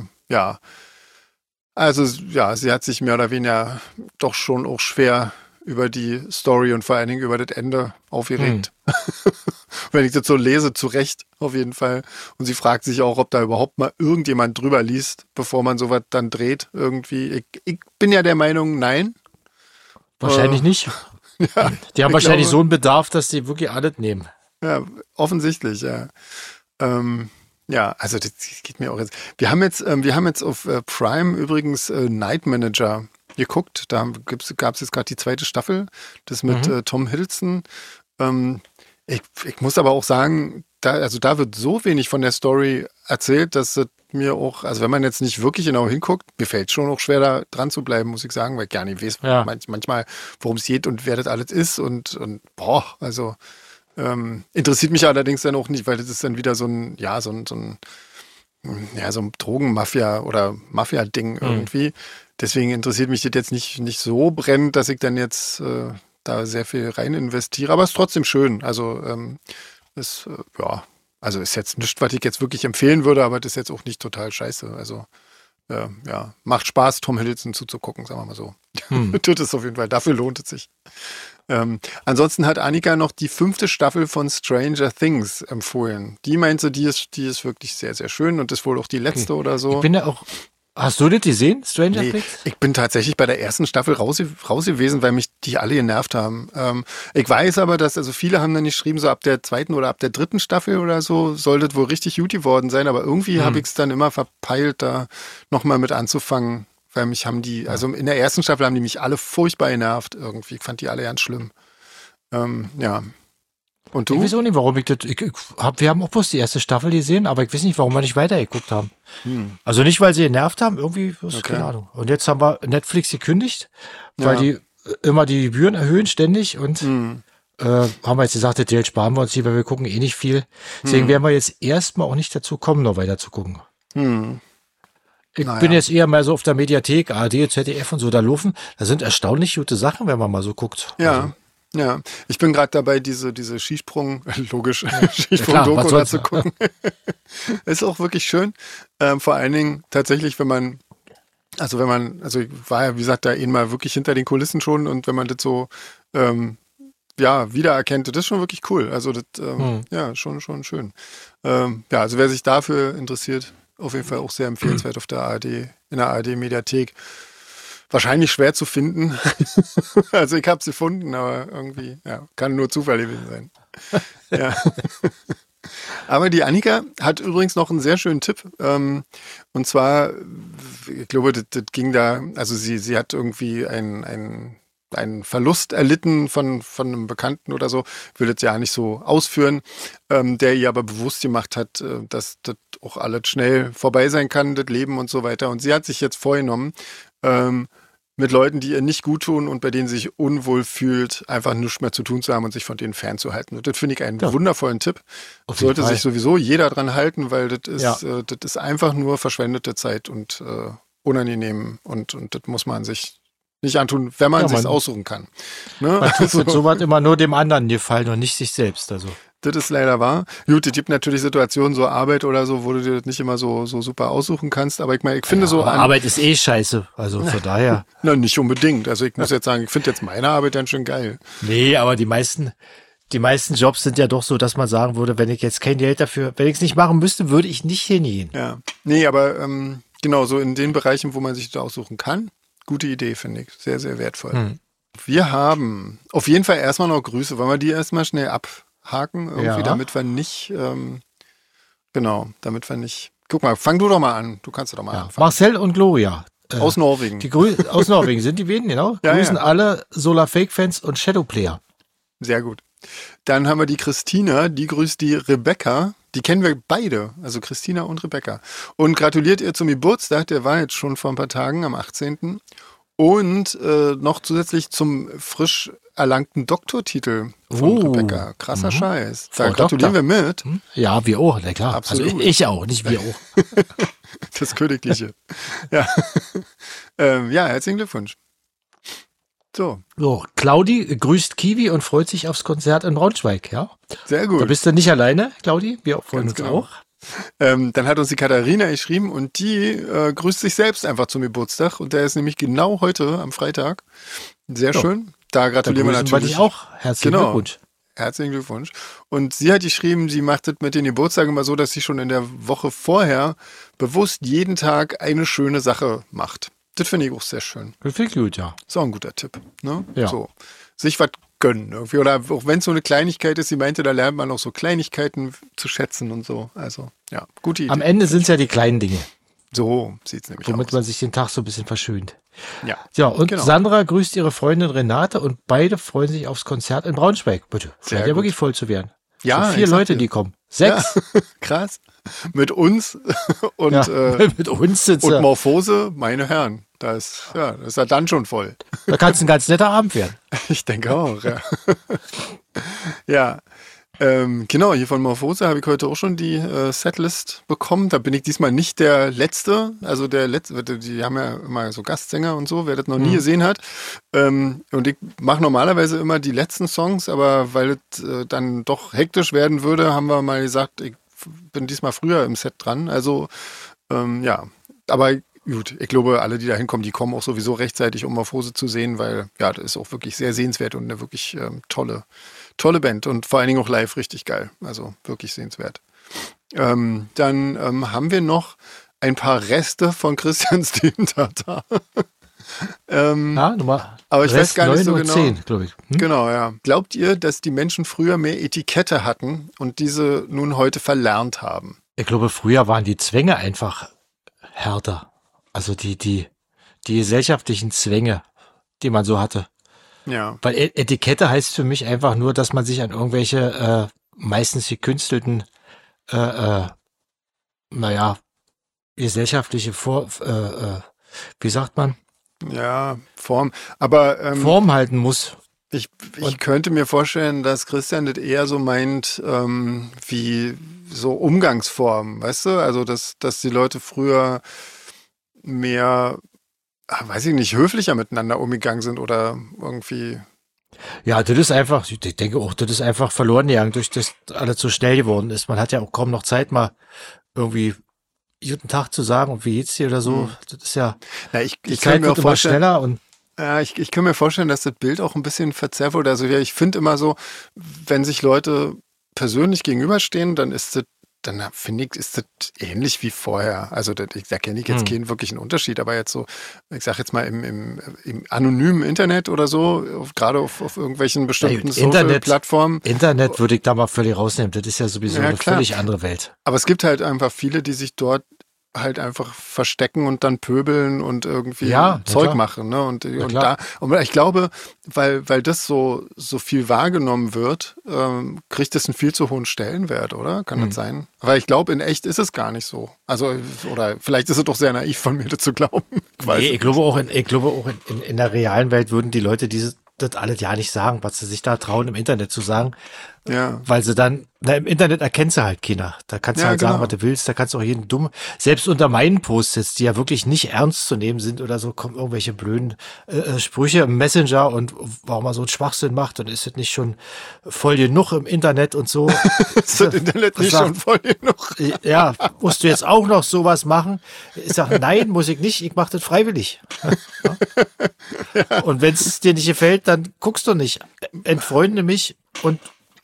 also ja, sie hat sich mehr oder weniger doch schon auch schwer über die Story und vor allen Dingen über das Ende aufgeregt. Wenn ich das so lese, zu Recht auf jeden Fall. Und sie fragt sich auch, ob da überhaupt mal irgendjemand drüber liest, bevor man sowas dann dreht irgendwie. Ich bin ja der Meinung, nein. Wahrscheinlich nicht. Ja, die haben wahrscheinlich so einen Bedarf, dass die wirklich alles nehmen. Ja, offensichtlich, ja. Ja, also das geht mir auch jetzt. Wir haben jetzt auf Prime übrigens Night Manager geguckt. Da gab es jetzt gerade die 2. Staffel. Das mit Tom Hiddleston. Ich muss aber auch sagen, da wird so wenig von der Story erzählt, dass es mir auch, also wenn man jetzt nicht wirklich genau hinguckt, mir fällt es schon auch schwer, da dran zu bleiben, muss ich sagen, weil ich gar nicht weiß manchmal, worum es geht und wer das alles ist und also interessiert mich allerdings dann auch nicht, weil das ist dann wieder so ein Drogenmafia oder Mafia-Ding irgendwie. Deswegen interessiert mich das jetzt nicht so brennend, dass ich dann jetzt da sehr viel rein investiere. Aber es ist trotzdem schön. Also ist jetzt nichts, was ich jetzt wirklich empfehlen würde, aber das ist jetzt auch nicht total scheiße. Also macht Spaß, Tom Hiddleston zuzugucken, sagen wir mal so. Tut es auf jeden Fall. Dafür lohnt es sich. Ansonsten hat Annika noch die 5. Staffel von Stranger Things empfohlen. Die meinte, die ist wirklich sehr, sehr schön und ist wohl auch die letzte oder so. Ich bin ja auch. Hast du das gesehen, Stranger Things? Ich bin tatsächlich bei der ersten Staffel raus gewesen, weil mich die alle genervt haben. Ich weiß aber, dass, also viele haben dann geschrieben, so ab der 2. oder ab der 3. Staffel oder so, soll das wohl richtig gut geworden sein, aber irgendwie habe ich es dann immer verpeilt, da nochmal mit anzufangen, weil mich haben also in der ersten Staffel haben die mich alle furchtbar genervt irgendwie. Ich fand die alle ganz schlimm. Und du? Ich weiß auch nicht, warum wir haben auch bloß die erste Staffel gesehen, aber ich weiß nicht, warum wir nicht weitergeguckt haben. Also nicht, weil sie genervt haben, irgendwie, keine Ahnung. Und jetzt haben wir Netflix gekündigt, weil die immer die Gebühren erhöhen ständig und haben wir jetzt gesagt, das Geld sparen wir uns lieber, wir gucken eh nicht viel. Deswegen werden wir jetzt erstmal auch nicht dazu kommen, noch weiter zu gucken. Ich bin jetzt eher mal so auf der Mediathek, ARD, ZDF und so, da laufen. Da sind erstaunlich gute Sachen, wenn man mal so guckt. Ja. Also, ja, ich bin gerade dabei, diese Skisprung, Skisprung-Doku da zu gucken. Ist auch wirklich schön. Vor allen Dingen tatsächlich, also ich war ja, wie gesagt, da mal wirklich hinter den Kulissen schon und wenn man das so, wie wiedererkennt, das ist schon wirklich cool. Also das, ja, schon schön. Also wer sich dafür interessiert, auf jeden Fall auch sehr empfehlenswert auf der ARD, in der ARD-Mediathek. Wahrscheinlich schwer zu finden. Also ich habe es gefunden, aber irgendwie, kann nur Zufall gewesen sein. Ja. Aber die Annika hat übrigens noch einen sehr schönen Tipp. Und zwar, ich glaube, das ging da, also sie hat irgendwie einen Verlust erlitten von einem Bekannten oder so, will das ja nicht so ausführen, der ihr aber bewusst gemacht hat, dass das auch alles schnell vorbei sein kann, das Leben und so weiter. Und sie hat sich jetzt vorgenommen, mit Leuten, die ihr nicht gut tun und bei denen sie sich unwohl fühlt, einfach nichts mehr zu tun zu haben und sich von denen fernzuhalten. Und das finde ich einen wundervollen Tipp. Sollte sich sowieso jeder dran halten, weil das ist einfach nur verschwendete Zeit und unangenehm und das muss man sich nicht antun, wenn man sich aussuchen kann. Ne? Man tut mit sowas immer nur dem anderen gefallen und nicht sich selbst. Also. Das ist leider wahr. Gut, es gibt natürlich Situationen, so Arbeit oder so, wo du dir das nicht immer so super aussuchen kannst. Aber ich meine, ich finde so... Arbeit ist scheiße. Also von daher... Na, nicht unbedingt. Also ich muss jetzt sagen, ich finde jetzt meine Arbeit dann schon geil. Nee, aber die meisten Jobs sind ja doch so, dass man sagen würde, wenn ich jetzt kein Geld dafür, wenn ich es nicht machen müsste, würde ich nicht hingehen. Ja. Nee, aber genau, so in den Bereichen, wo man sich das aussuchen kann, gute Idee, finde ich. Sehr, sehr wertvoll. Wir haben auf jeden Fall erstmal noch Grüße. Wollen wir die erstmal schnell abhaken? Irgendwie, damit wir nicht, damit wir nicht. Guck mal, fang du doch mal an. Du kannst doch mal anfangen. Marcel und Gloria. Aus Norwegen. Aus Norwegen sind die beiden, genau. Grüßen alle Solar Fake Fans und Shadow Player. Sehr gut. Dann haben wir die Christina, die grüßt die Rebecca. Die kennen wir beide, also Christina und Rebecca. Und gratuliert ihr zum Geburtstag, der war jetzt schon vor ein paar Tagen, am 18. Und noch zusätzlich zum frisch erlangten Doktortitel von Rebecca. Krasser Scheiß. Da gratulieren wir mit. Ja, wir auch, na klar. Absolut. Also ich auch, nicht wir auch. Das Königliche. Ja. Herzlichen Glückwunsch. So, Claudi grüßt Kiwi und freut sich aufs Konzert in Braunschweig, ja? Sehr gut. Da bist du nicht alleine, Claudi, wir freuen uns auch. Dann hat uns die Katharina geschrieben und die grüßt sich selbst einfach zum Geburtstag und der ist nämlich genau heute am Freitag. Sehr schön. Da gratulieren wir natürlich. Auch. Herzlichen Glückwunsch. Herzlichen Glückwunsch. Und sie hat geschrieben, sie macht es mit den Geburtstagen immer so, dass sie schon in der Woche vorher bewusst jeden Tag eine schöne Sache macht. Das finde ich auch sehr schön. Das finde ich gut, ja. Ist auch ein guter Tipp. Ne? Ja. So. Sich was gönnen irgendwie. Oder auch wenn es so eine Kleinigkeit ist, sie meinte, da lernt man auch so Kleinigkeiten zu schätzen und so. Also, ja, gute Idee. Am Ende sind es ja die kleinen Dinge. So sieht es nämlich aus. Womit man sich den Tag so ein bisschen verschönt. Ja. Ja, und Sandra grüßt ihre Freundin Renate und beide freuen sich aufs Konzert in Braunschweig. Bitte. Scheint ja wirklich voll zu werden. Ja. So 4 Leute, die kommen. 6. Ja. Krass. Mit uns und, mit uns sind's und Morphose, meine Herren. Das ist ja dann schon voll. Da kann es ein ganz netter Abend werden. Ich denke auch, ja. Ja. Genau, hier von Morphose habe ich heute auch schon die Setlist bekommen. Da bin ich diesmal nicht der Letzte. Also der Letzte, die haben ja immer so Gastsänger und so, wer das noch nie gesehen hat. Und ich mache normalerweise immer die letzten Songs, aber weil es dann doch hektisch werden würde, haben wir mal gesagt, ich bin diesmal früher im Set dran. Also aber gut, ich glaube, alle, die da hinkommen, die kommen auch sowieso rechtzeitig, um Morphose zu sehen, weil das ist auch wirklich sehr sehenswert und eine wirklich tolle Band und vor allen Dingen auch live richtig geil. Also wirklich sehenswert. Dann haben wir noch ein paar Reste von Christian Steventhaler. Aber ich weiß gar nicht so genau. 10, glaube ich. Genau, ja. Glaubt ihr, dass die Menschen früher mehr Etikette hatten und diese nun heute verlernt haben? Ich glaube, früher waren die Zwänge einfach härter. Also die gesellschaftlichen Zwänge, die man so hatte. Ja. Weil Etikette heißt für mich einfach nur, dass man sich an irgendwelche meistens gekünstelten, gesellschaftliche wie sagt man? Ja, Form. Aber Form halten muss. Ich könnte mir vorstellen, dass Christian das eher so meint, wie so Umgangsformen, weißt du? Also, dass die Leute früher mehr, weiß ich nicht, höflicher miteinander umgegangen sind oder irgendwie. Ja, das ist einfach, ich denke auch, das ist einfach verloren gegangen, durch das alles so schnell geworden ist. Man hat ja auch kaum noch Zeit, mal irgendwie guten Tag zu sagen und wie geht's dir oder so. Das ist ja, ich die Zeit wird immer schneller und Ja, ich kann mir vorstellen, dass das Bild auch ein bisschen verzerrt wurde. Also ja, ich finde immer so, wenn sich Leute persönlich gegenüberstehen, dann finde ich, ist das ähnlich wie vorher. Also da kenne ich jetzt keinen wirklichen Unterschied, aber jetzt so, ich sage jetzt mal im anonymen Internet oder so, gerade auf irgendwelchen bestimmten Social-Plattformen. Internet würde ich da mal völlig rausnehmen. Das ist ja sowieso eine völlig andere Welt. Aber es gibt halt einfach viele, die sich dort halt einfach verstecken und dann pöbeln und irgendwie Zeug machen. Ne? Und ich glaube, weil das so viel wahrgenommen wird, kriegt es einen viel zu hohen Stellenwert, oder? Kann das sein? Weil ich glaube, in echt ist es gar nicht so. Also, oder vielleicht ist es doch sehr naiv von mir, das zu glauben. Ich glaube auch in der realen Welt würden die Leute das alles ja nicht sagen, was sie sich da trauen, im Internet zu sagen. Ja. Weil sie dann, im Internet erkennst du halt keiner. Da kannst du halt sagen, was du willst, da kannst du auch jeden selbst unter meinen Posts jetzt, die ja wirklich nicht ernst zu nehmen sind oder so, kommen irgendwelche blöden Sprüche im Messenger und warum man so einen Schwachsinn macht und ist das nicht schon voll genug im Internet und so. Ist das Internet nicht schon voll genug? Ja, musst du jetzt auch noch sowas machen? Ich sage, nein, muss ich nicht, ich mache das freiwillig. Ja. Und wenn es dir nicht gefällt, dann guckst du nicht. Entfreunde mich und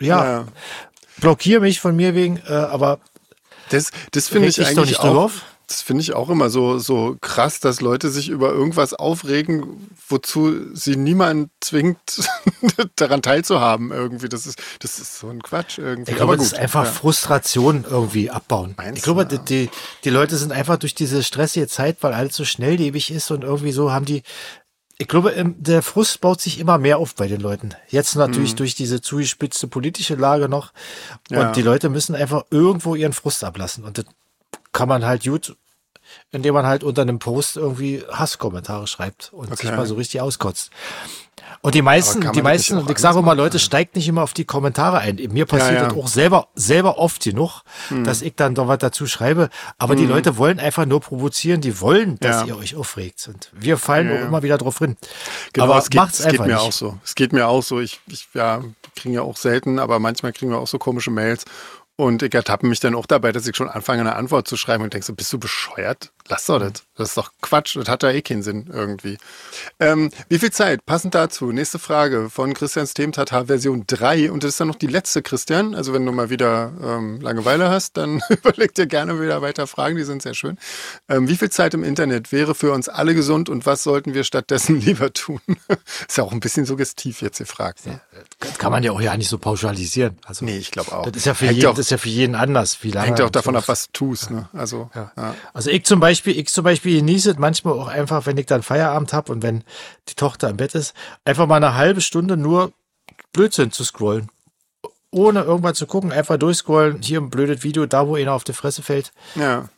blockiere mich von mir wegen, aber das finde ich eigentlich nicht auch. Drauf. Das finde ich auch immer so krass, dass Leute sich über irgendwas aufregen, wozu sie niemand zwingt, daran teilzuhaben irgendwie. Das ist so ein Quatsch irgendwie. Ich glaube, das ist einfach Frustration irgendwie abbauen. Meinst ich glaube, du? die Leute sind einfach durch diese stressige Zeit, weil alles so schnelllebig ist und irgendwie so haben die. Ich glaube, der Frust baut sich immer mehr auf bei den Leuten. Jetzt natürlich durch diese zugespitzte politische Lage noch. Und die Leute müssen einfach irgendwo ihren Frust ablassen. Und das kann man halt gut, indem man halt unter einem Post irgendwie Hasskommentare schreibt und sich mal so richtig auskotzt. Und die meisten, und ich sage immer, Leute, steigt nicht immer auf die Kommentare ein. Mir passiert das auch selber oft genug, dass ich dann doch was dazu schreibe. Aber die Leute wollen einfach nur provozieren, die wollen, dass ihr euch aufregt. Und wir fallen auch immer wieder drauf hin. Genau, aber es geht mir auch so. Es geht mir auch so. Ich kriege ja auch selten, aber manchmal kriegen wir auch so komische Mails. Und ich ertappe mich dann auch dabei, dass ich schon anfange, eine Antwort zu schreiben und denke so, bist du bescheuert? Lass doch das. Das ist doch Quatsch. Das hat ja eh keinen Sinn irgendwie. Wie viel Zeit? Passend dazu. Nächste Frage von Christians Thementata Version 3. Und das ist dann noch die letzte, Christian. Also wenn du mal wieder Langeweile hast, dann überleg dir gerne wieder weiter Fragen. Die sind sehr schön. Wie viel Zeit im Internet wäre für uns alle gesund und was sollten wir stattdessen lieber tun? Ist ja auch ein bisschen suggestiv jetzt gefragt. Ne? Das kann man ja auch ja nicht so pauschalisieren. Also, nee, ich glaube auch. Das ist ja für jeden anders. Wie lange hängt ja auch davon ab, was du tust. Ne? Also, also ich zum Beispiel genieße es manchmal auch einfach, wenn ich dann Feierabend habe und wenn die Tochter im Bett ist, einfach mal eine halbe Stunde nur Blödsinn zu scrollen. Ohne irgendwas zu gucken, einfach durchscrollen, hier ein blödes Video, da wo einer auf die Fresse fällt. Ja.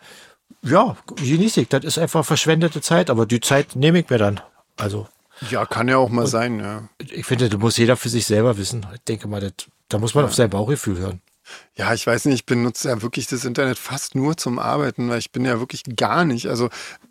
Genieße ich. Das ist einfach verschwendete Zeit, aber die Zeit nehme ich mir dann. Also. Ja, kann ja auch mal sein, ja. Ich finde, das muss jeder für sich selber wissen. Ich denke mal, da muss man auf sein Bauchgefühl hören. Ja, ich weiß nicht, ich benutze ja wirklich das Internet fast nur zum Arbeiten, weil ich bin ja wirklich gar nicht, also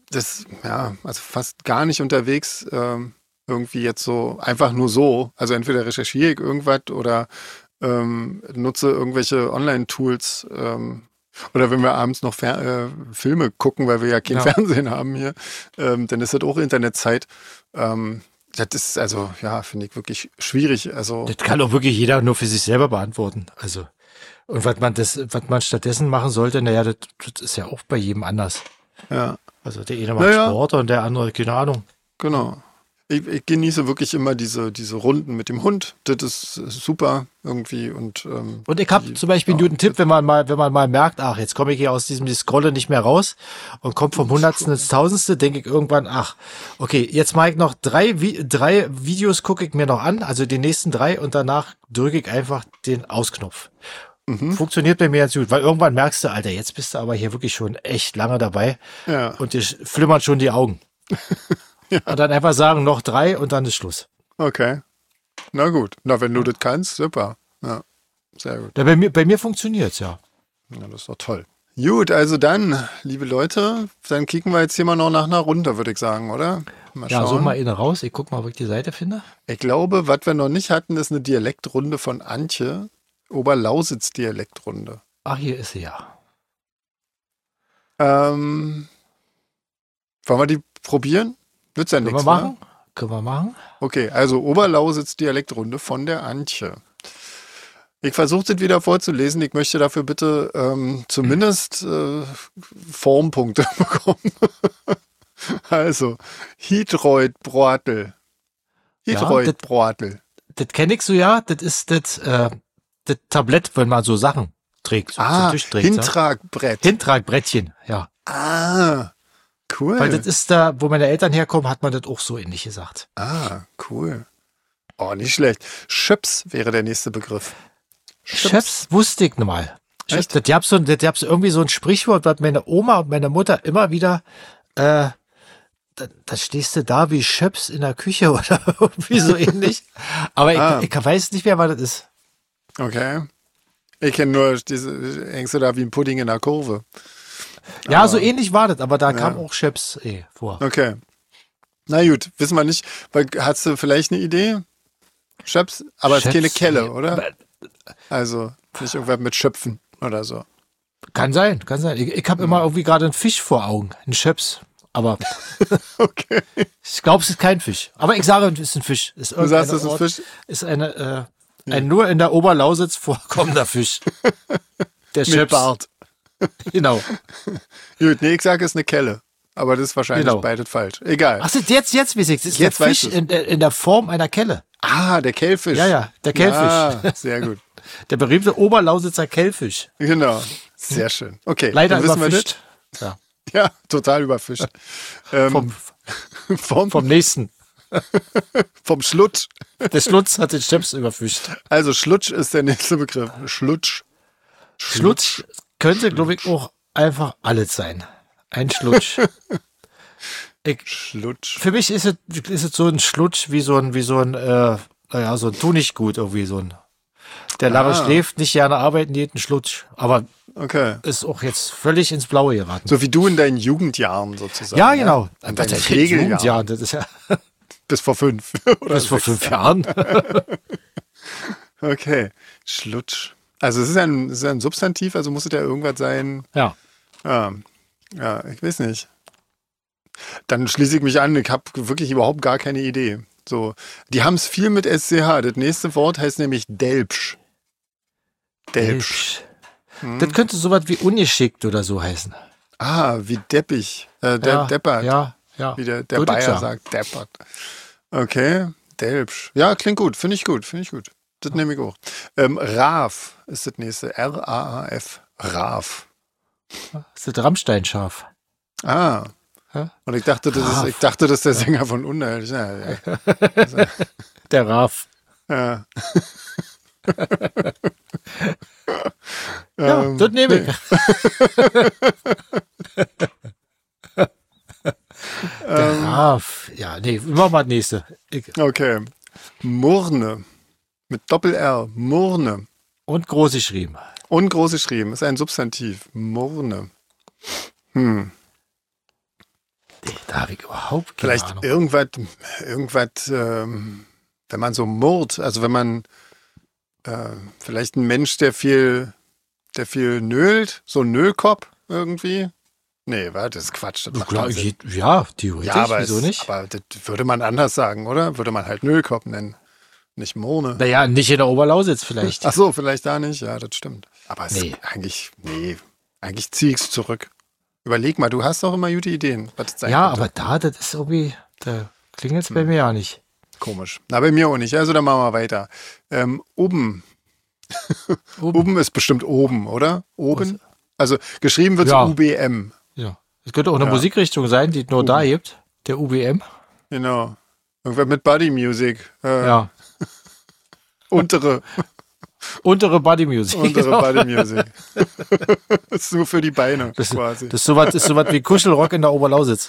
fast gar nicht unterwegs, irgendwie jetzt so, einfach nur so. Also entweder recherchiere ich irgendwas oder nutze irgendwelche Online-Tools, oder wenn wir abends noch Filme gucken, weil wir ja kein Fernsehen haben hier, dann ist das auch Internetzeit. Das ist also, finde ich wirklich schwierig. Also, das kann auch wirklich jeder nur für sich selber beantworten. Also, und was man stattdessen machen sollte, das ist ja auch bei jedem anders. Ja. Also der eine macht Sport und der andere, keine Ahnung. Genau. Ich genieße wirklich immer diese Runden mit dem Hund. Das ist super irgendwie. Und ich habe zum Beispiel einen guten Tipp, wenn man mal merkt, ach, jetzt komme ich hier aus diesem Scrolle nicht mehr raus und kommt vom Hundertsten ins Tausendste, denke ich irgendwann, ach, okay, jetzt mache ich noch drei Videos, gucke ich mir noch an, also die nächsten 3 und danach drücke ich einfach den Ausknopf. Funktioniert bei mir ganz gut, weil irgendwann merkst du, Alter, jetzt bist du aber hier wirklich schon echt lange dabei und dir flimmern schon die Augen. Und dann einfach sagen, noch 3 und dann ist Schluss. Okay. Na gut. Na, wenn du das kannst, super. Ja, sehr gut. Ja, bei mir funktioniert's, ja. Ja, das ist doch toll. Gut, also dann, liebe Leute, dann kicken wir jetzt hier mal noch nach einer Runde, würde ich sagen, oder? Mal schauen. Ja, so mal eine raus. Ich guck mal, ob ich die Seite finde. Ich glaube, was wir noch nicht hatten, ist eine Dialektrunde von Antje. Oberlausitz-Dialektrunde. Ach, hier ist sie ja. Wollen wir die probieren? Wird's ja nichts, machen? können wir machen. Okay, also Oberlausitz-Dialektrunde von der Antje. Ich versuche das wieder vorzulesen. Ich möchte dafür bitte zumindest Formpunkte bekommen. Also, Hydroid-Brotel. Hydroid-Brotel. Das kenne ich so, ja. Das ist das Tablett, wenn man so Sachen trägt. So zum Tisch trägt, Hintragbrett. Hintragbrettchen, ja. Ah, cool. Weil das ist da, wo meine Eltern herkommen, hat man das auch so ähnlich gesagt. Ah, cool. Oh, nicht schlecht. Schöps wäre der nächste Begriff. Schöps wusste ich mal. Echt? Das gab's irgendwie so ein Sprichwort, was meine Oma und meine Mutter immer wieder, da stehst du da wie Schöps in der Küche oder irgendwie so ähnlich. Aber ich weiß nicht mehr, was das ist. Okay. Ich kenne nur hängst du da wie ein Pudding in der Kurve. Ja, so ähnlich war das, aber da kam auch Schöps vor. Okay. Na gut, wissen wir nicht. Hast du vielleicht eine Idee? Schöps? Aber es ist keine Kelle, oder? Also, nicht irgendwas mit Schöpfen oder so. Kann sein. Ich habe immer irgendwie gerade einen Fisch vor Augen, einen Schöps. Aber okay. Ich glaube, es ist kein Fisch. Aber ich sage, es ist ein Fisch. Du sagst, es ist ein Fisch? Ist ein nur in der Oberlausitz vorkommender Fisch. Der Schöps. Mit Bart. Genau. Gut, nee, ich sage, es ist eine Kelle. Aber das ist wahrscheinlich beides falsch. Egal. Ach, jetzt weiß ich. Das ist jetzt der Fisch in der Form einer Kelle. Ah, der Kellfisch. Ja, der Kellfisch. Ah, sehr gut. Der berühmte Oberlausitzer Kellfisch. Genau. Sehr schön. Okay. Leider dann wissen überfischt. Wir das. Ja, total überfischt. Vom nächsten. Vom Schlutsch. Der Schlutz hat den Schöps überfischt. Also Schlutsch ist der nächste Begriff. Schlutsch könnte, glaube ich, auch einfach alles sein. Ein Schlutsch. Schlutsch. Für mich ist es so ein Schlutsch wie so ein so ein Tunichtgut irgendwie so ein. Der lange schläft, nicht gerne arbeiten, jeden Schlutsch. Aber ist auch jetzt völlig ins Blaue geraten. So wie du in deinen Jugendjahren sozusagen. Ja, genau. In deinen Pflegejahren. Das ist ja. Bis vor 5. Bis vor 5 Jahren. Okay. Schlutsch. Also es ist ein Substantiv, also muss es ja irgendwas sein. Ja. Ja, ich weiß nicht. Dann schließe ich mich an, ich habe wirklich überhaupt gar keine Idee. So, die haben es viel mit SCH. Das nächste Wort heißt nämlich Delpsch. Delpsch. Das könnte sowas wie ungeschickt oder so heißen. Ah, wie deppig. Deppert. Ja. Wie der Bayer sagt, deppert. Okay, Delpsch. Ja, klingt gut. Finde ich gut. Das nehme ich auch. Raaf ist das nächste. R-A-A-F. Raaf. Das ist das Rammsteinschaf. Ah. Und ich dachte, das ist der Sänger von Unerhört. Ja. Der Raaf. Ja. Das nehme ich. Der Raaf. Ja, nee, machen wir das nächste. Okay. Murne. Mit Doppel-R. Murne. Und groß geschrieben. Ist ein Substantiv. Murne. Da habe ich überhaupt keine Vielleicht Ahnung. irgendwas, wenn man so murrt, also wenn man vielleicht ein Mensch, der viel nölt, so ein Nöllkopf irgendwie. Nee, das ist Quatsch. Das macht keinen Sinn. Ja, theoretisch, wieso nicht? Aber das würde man anders sagen, oder? Würde man halt Nöllkopf nennen, nicht Murne. Naja, nicht in der Oberlausitz vielleicht. Ach so, vielleicht da nicht, ja, das stimmt. Aber eigentlich ziehe ich es zurück. Überleg mal, du hast doch immer gute Ideen. Was das sein könnte. Aber das ist irgendwie, da klingelt es bei mir ja nicht. Komisch. Na, bei mir auch nicht. Also dann machen wir weiter. Oben. Oben ist bestimmt oben, oder? Oben? Also geschrieben wird es UBM. Ja. Es könnte auch eine Musikrichtung sein, die es nur da gibt. Der UBM. Genau. Irgendwas mit Body Music. Ja. Untere Body Music. Body Music. Das ist nur für die Beine quasi. Das ist sowas wie Kuschelrock in der Oberlausitz.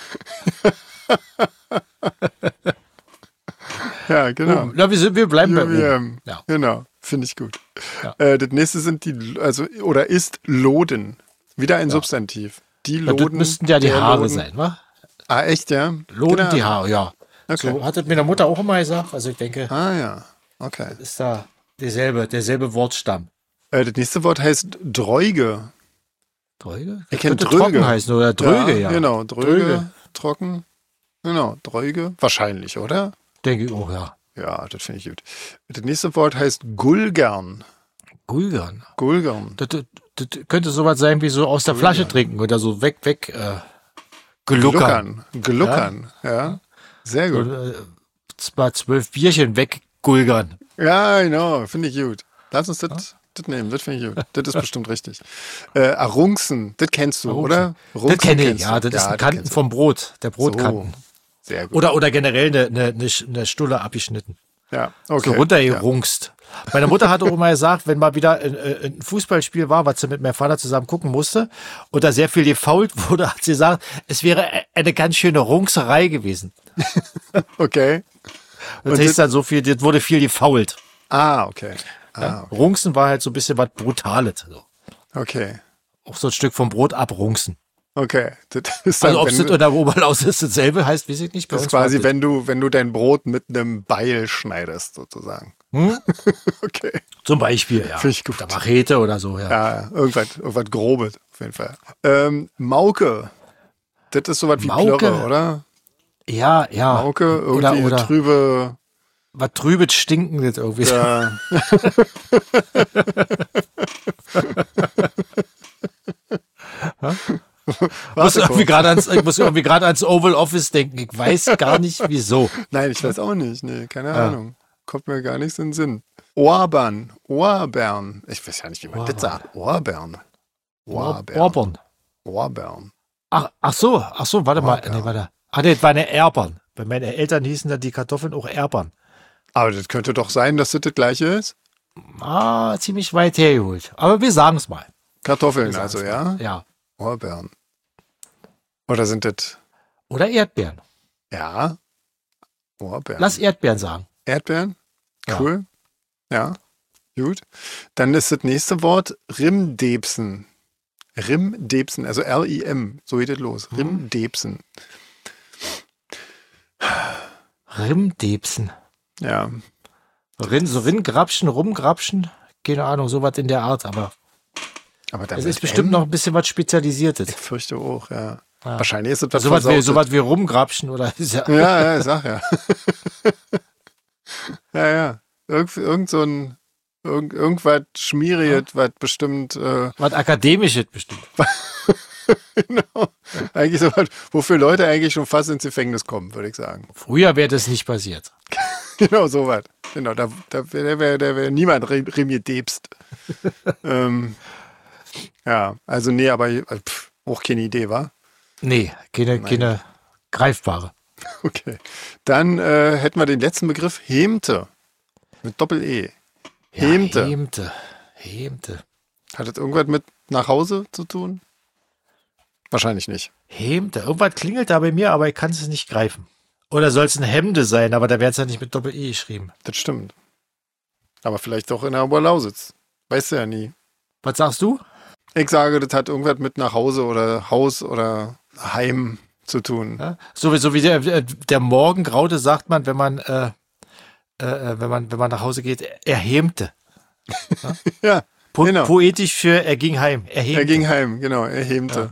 Ja, genau. Na, wir bleiben bei oben. Ja. Genau, finde ich gut. Ja. Das nächste sind ist Loden. Wieder ein Substantiv. Die Loden. Das müssten ja die Haare sein, wa? Ah, echt, ja? Loden, genau. die Haare, ja. Okay. So hat es mir der Mutter auch immer gesagt. Also ich denke, Ah ja, okay. das ist da derselbe Wortstamm. Das nächste Wort heißt Dreuge. Dröge? Ich kenne könnte Dröge. trocken heißen oder Dröge, ja. Genau, Dröge, trocken. Genau, Dreuge. Wahrscheinlich, oder? Denke ich auch, ja. Ja, das finde ich gut. Das nächste Wort heißt Gulgern. Gulgern. Gulgern. Das könnte sowas sein wie so aus der Flasche trinken oder so weg, gluckern. Gluckern, ja. Sehr gut. So, zwar 12 Bierchen weggulgern. Ja, genau, finde ich gut. Lass uns das nehmen, das finde ich gut. Das ist bestimmt richtig. Arungsen, das kennst du, oder? Arungsen. Das kenne ich, ja. Das ist ein Kanten vom Brot, der Brotkanten. So, sehr gut. Oder generell eine Stulle abgeschnitten. Ja, okay. So runtergerungst. Ja. Meine Mutter hat auch immer gesagt, wenn mal wieder ein Fußballspiel war, was sie mit meinem Vater zusammen gucken musste und da sehr viel gefault wurde, hat sie gesagt, es wäre eine ganz schöne Rungserei gewesen. Okay. Das heißt dann so viel, das wurde viel gefault. Okay. Ja? Okay. Rungsen war halt so ein bisschen was Brutales. So. Okay. Auch so ein Stück vom Brot abrungsen. Okay. Das ist dann, also ob es in der Oberlausitz ist dasselbe heißt, weiß ich nicht. Das ist quasi, wenn du dein Brot mit einem Beil schneidest, sozusagen. Okay. Zum Beispiel, ja. Finde ich gut. Oder Machete oder so, ja. Ja, irgendwas Grobes, auf jeden Fall. Mauke. Das ist sowas wie Plörre, oder? Ja. Mauke, irgendwie oder trübe... Was trübet stinkendes irgendwie. Ja. Ich muss irgendwie gerade ans Oval Office denken. Ich weiß gar nicht, wieso. Nein, ich weiß auch nicht. Nee, keine Ahnung. Kommt mir gar nichts in den Sinn. Orbern. Ich weiß ja nicht, wie man das sagt. Orbern. Ach so, warte mal. Nee, warte. Das war eine Erbern. Bei meinen Eltern hießen dann die Kartoffeln auch Erbern. Aber das könnte doch sein, dass das gleiche ist. Ziemlich weit hergeholt. Aber wir sagen es mal. Kartoffeln also, ja? Ja. Orbern. Oder sind das... Oder Erdbeeren. Ja. Ohrbeeren. Lass Erdbeeren sagen. Erdbeeren? Cool. Ja. Gut. Dann ist das nächste Wort Rimdebsen. Rimdebsen, also R-I-M. So geht es los. Rimdebsen. Rimdebsen. Ja. Ringrapschen, rumgrapschen. Keine Ahnung, sowas in der Art, aber es ist bestimmt noch ein bisschen was Spezialisiertes. Ich fürchte auch, ja. Wahrscheinlich ist es was sowas wie rumgrapschen oder ja, sag ja. Ja. Irgendwas Schmieriges, was bestimmt. Was Akademisches bestimmt. Genau. Eigentlich so was, wofür Leute eigentlich schon fast ins Gefängnis kommen, würde ich sagen. Früher wäre das nicht passiert. Genau, sowas. Genau, da wäre niemand remedebst. Ja, also nee, aber auch keine Idee, wa? Nee, keine greifbare. Okay. Dann hätten wir den letzten Begriff Hemte. Mit Doppel-E. Hemte. Ja, Hemte. Hat das irgendwas mit nach Hause zu tun? Wahrscheinlich nicht. Hemte. Irgendwas klingelt da bei mir, aber ich kann es nicht greifen. Oder soll es ein Hemde sein, aber da wäre es ja nicht mit Doppel-E geschrieben. Das stimmt. Aber vielleicht auch in der Oberlausitz. Weißt du ja nie. Was sagst du? Ich sage, das hat irgendwas mit nach Hause oder Haus oder Heim zu tun. Ja? So wie der Morgengraute sagt man, wenn man nach Hause geht, er hemte. Ja, genau. Poetisch für er ging heim. Er ging heim, genau, er hemte.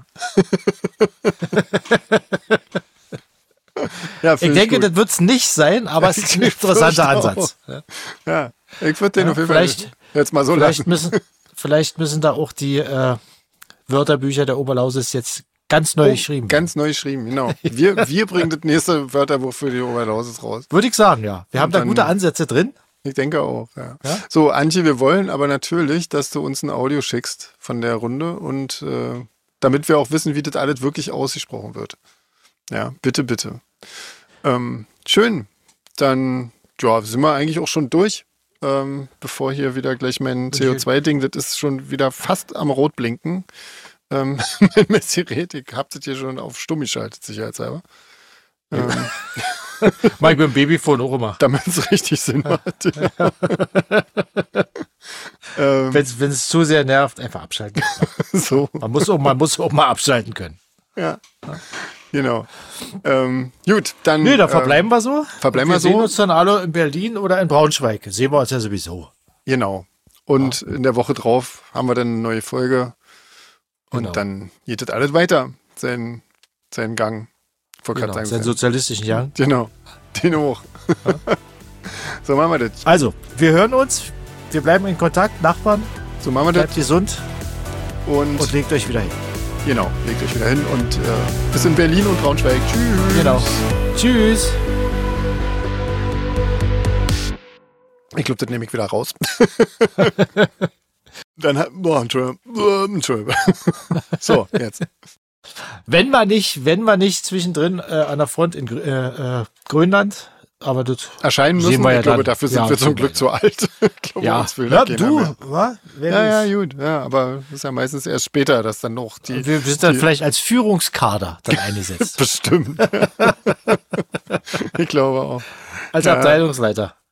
Ja, ich denke, das wird es nicht sein, aber es ist ein interessanter Ansatz. Ja, ich würde den auf jeden Fall jetzt mal so lassen. Vielleicht müssen da auch die Wörterbücher der Oberlausitz jetzt ganz neu geschrieben. Ganz neu geschrieben, genau. Wir bringen das nächste Wörterbuch für die Oberlausitz raus. Würde ich sagen, ja. Wir haben da gute Ansätze drin. Ich denke auch, ja. So, Antje, wir wollen aber natürlich, dass du uns ein Audio schickst von der Runde und damit wir auch wissen, wie das alles wirklich ausgesprochen wird. Ja, bitte, bitte. Schön. Dann sind wir eigentlich auch schon durch. Bevor hier wieder gleich mein CO2-Ding, das ist schon wieder fast am Rot blinken. Mein Messgerät, ich hab das hier schon auf Stumm geschaltet, sicherheitshalber. Mach ich mit dem Babyphone auch immer. Damit es richtig Sinn macht. Wenn es zu sehr nervt, einfach abschalten. So. Man muss auch mal abschalten können. Ja. Genau. Gut, dann. Nee, da verbleiben wir so. Wir sehen uns dann alle in Berlin oder in Braunschweig. Sehen wir uns ja sowieso. Genau. Und in der Woche drauf haben wir dann eine neue Folge. Und dann geht das alles weiter, seinen Gang. wollte Genau, gerade seinen sagen. sozialistischen Jahren. Genau, den hoch. So machen wir das. Also, wir hören uns. Wir bleiben in Kontakt. Nachbarn, So machen wir bleibt das. gesund Und und legt euch wieder hin. genau, legt euch wieder hin und bis in Berlin und Braunschweig. Tschüss. Genau. Tschüss. Ich glaube, das nehme ich wieder raus. Dann, Entschuldigung. So, jetzt. Wenn wir nicht zwischendrin an der Front in Grönland, aber das Erscheinen sehen müssen. wir ja Ich glaube, dann. dafür sind Ja, wir zum sehen Glück wir zu alt. Ich glaube, ja, uns will da keiner mehr. wa? Ja, gut. Ja, aber das ist ja meistens erst später, dass dann noch die... Wir sind dann vielleicht als Führungskader dann eingesetzt. Bestimmt. Ich glaube auch. Als Ja. Abteilungsleiter.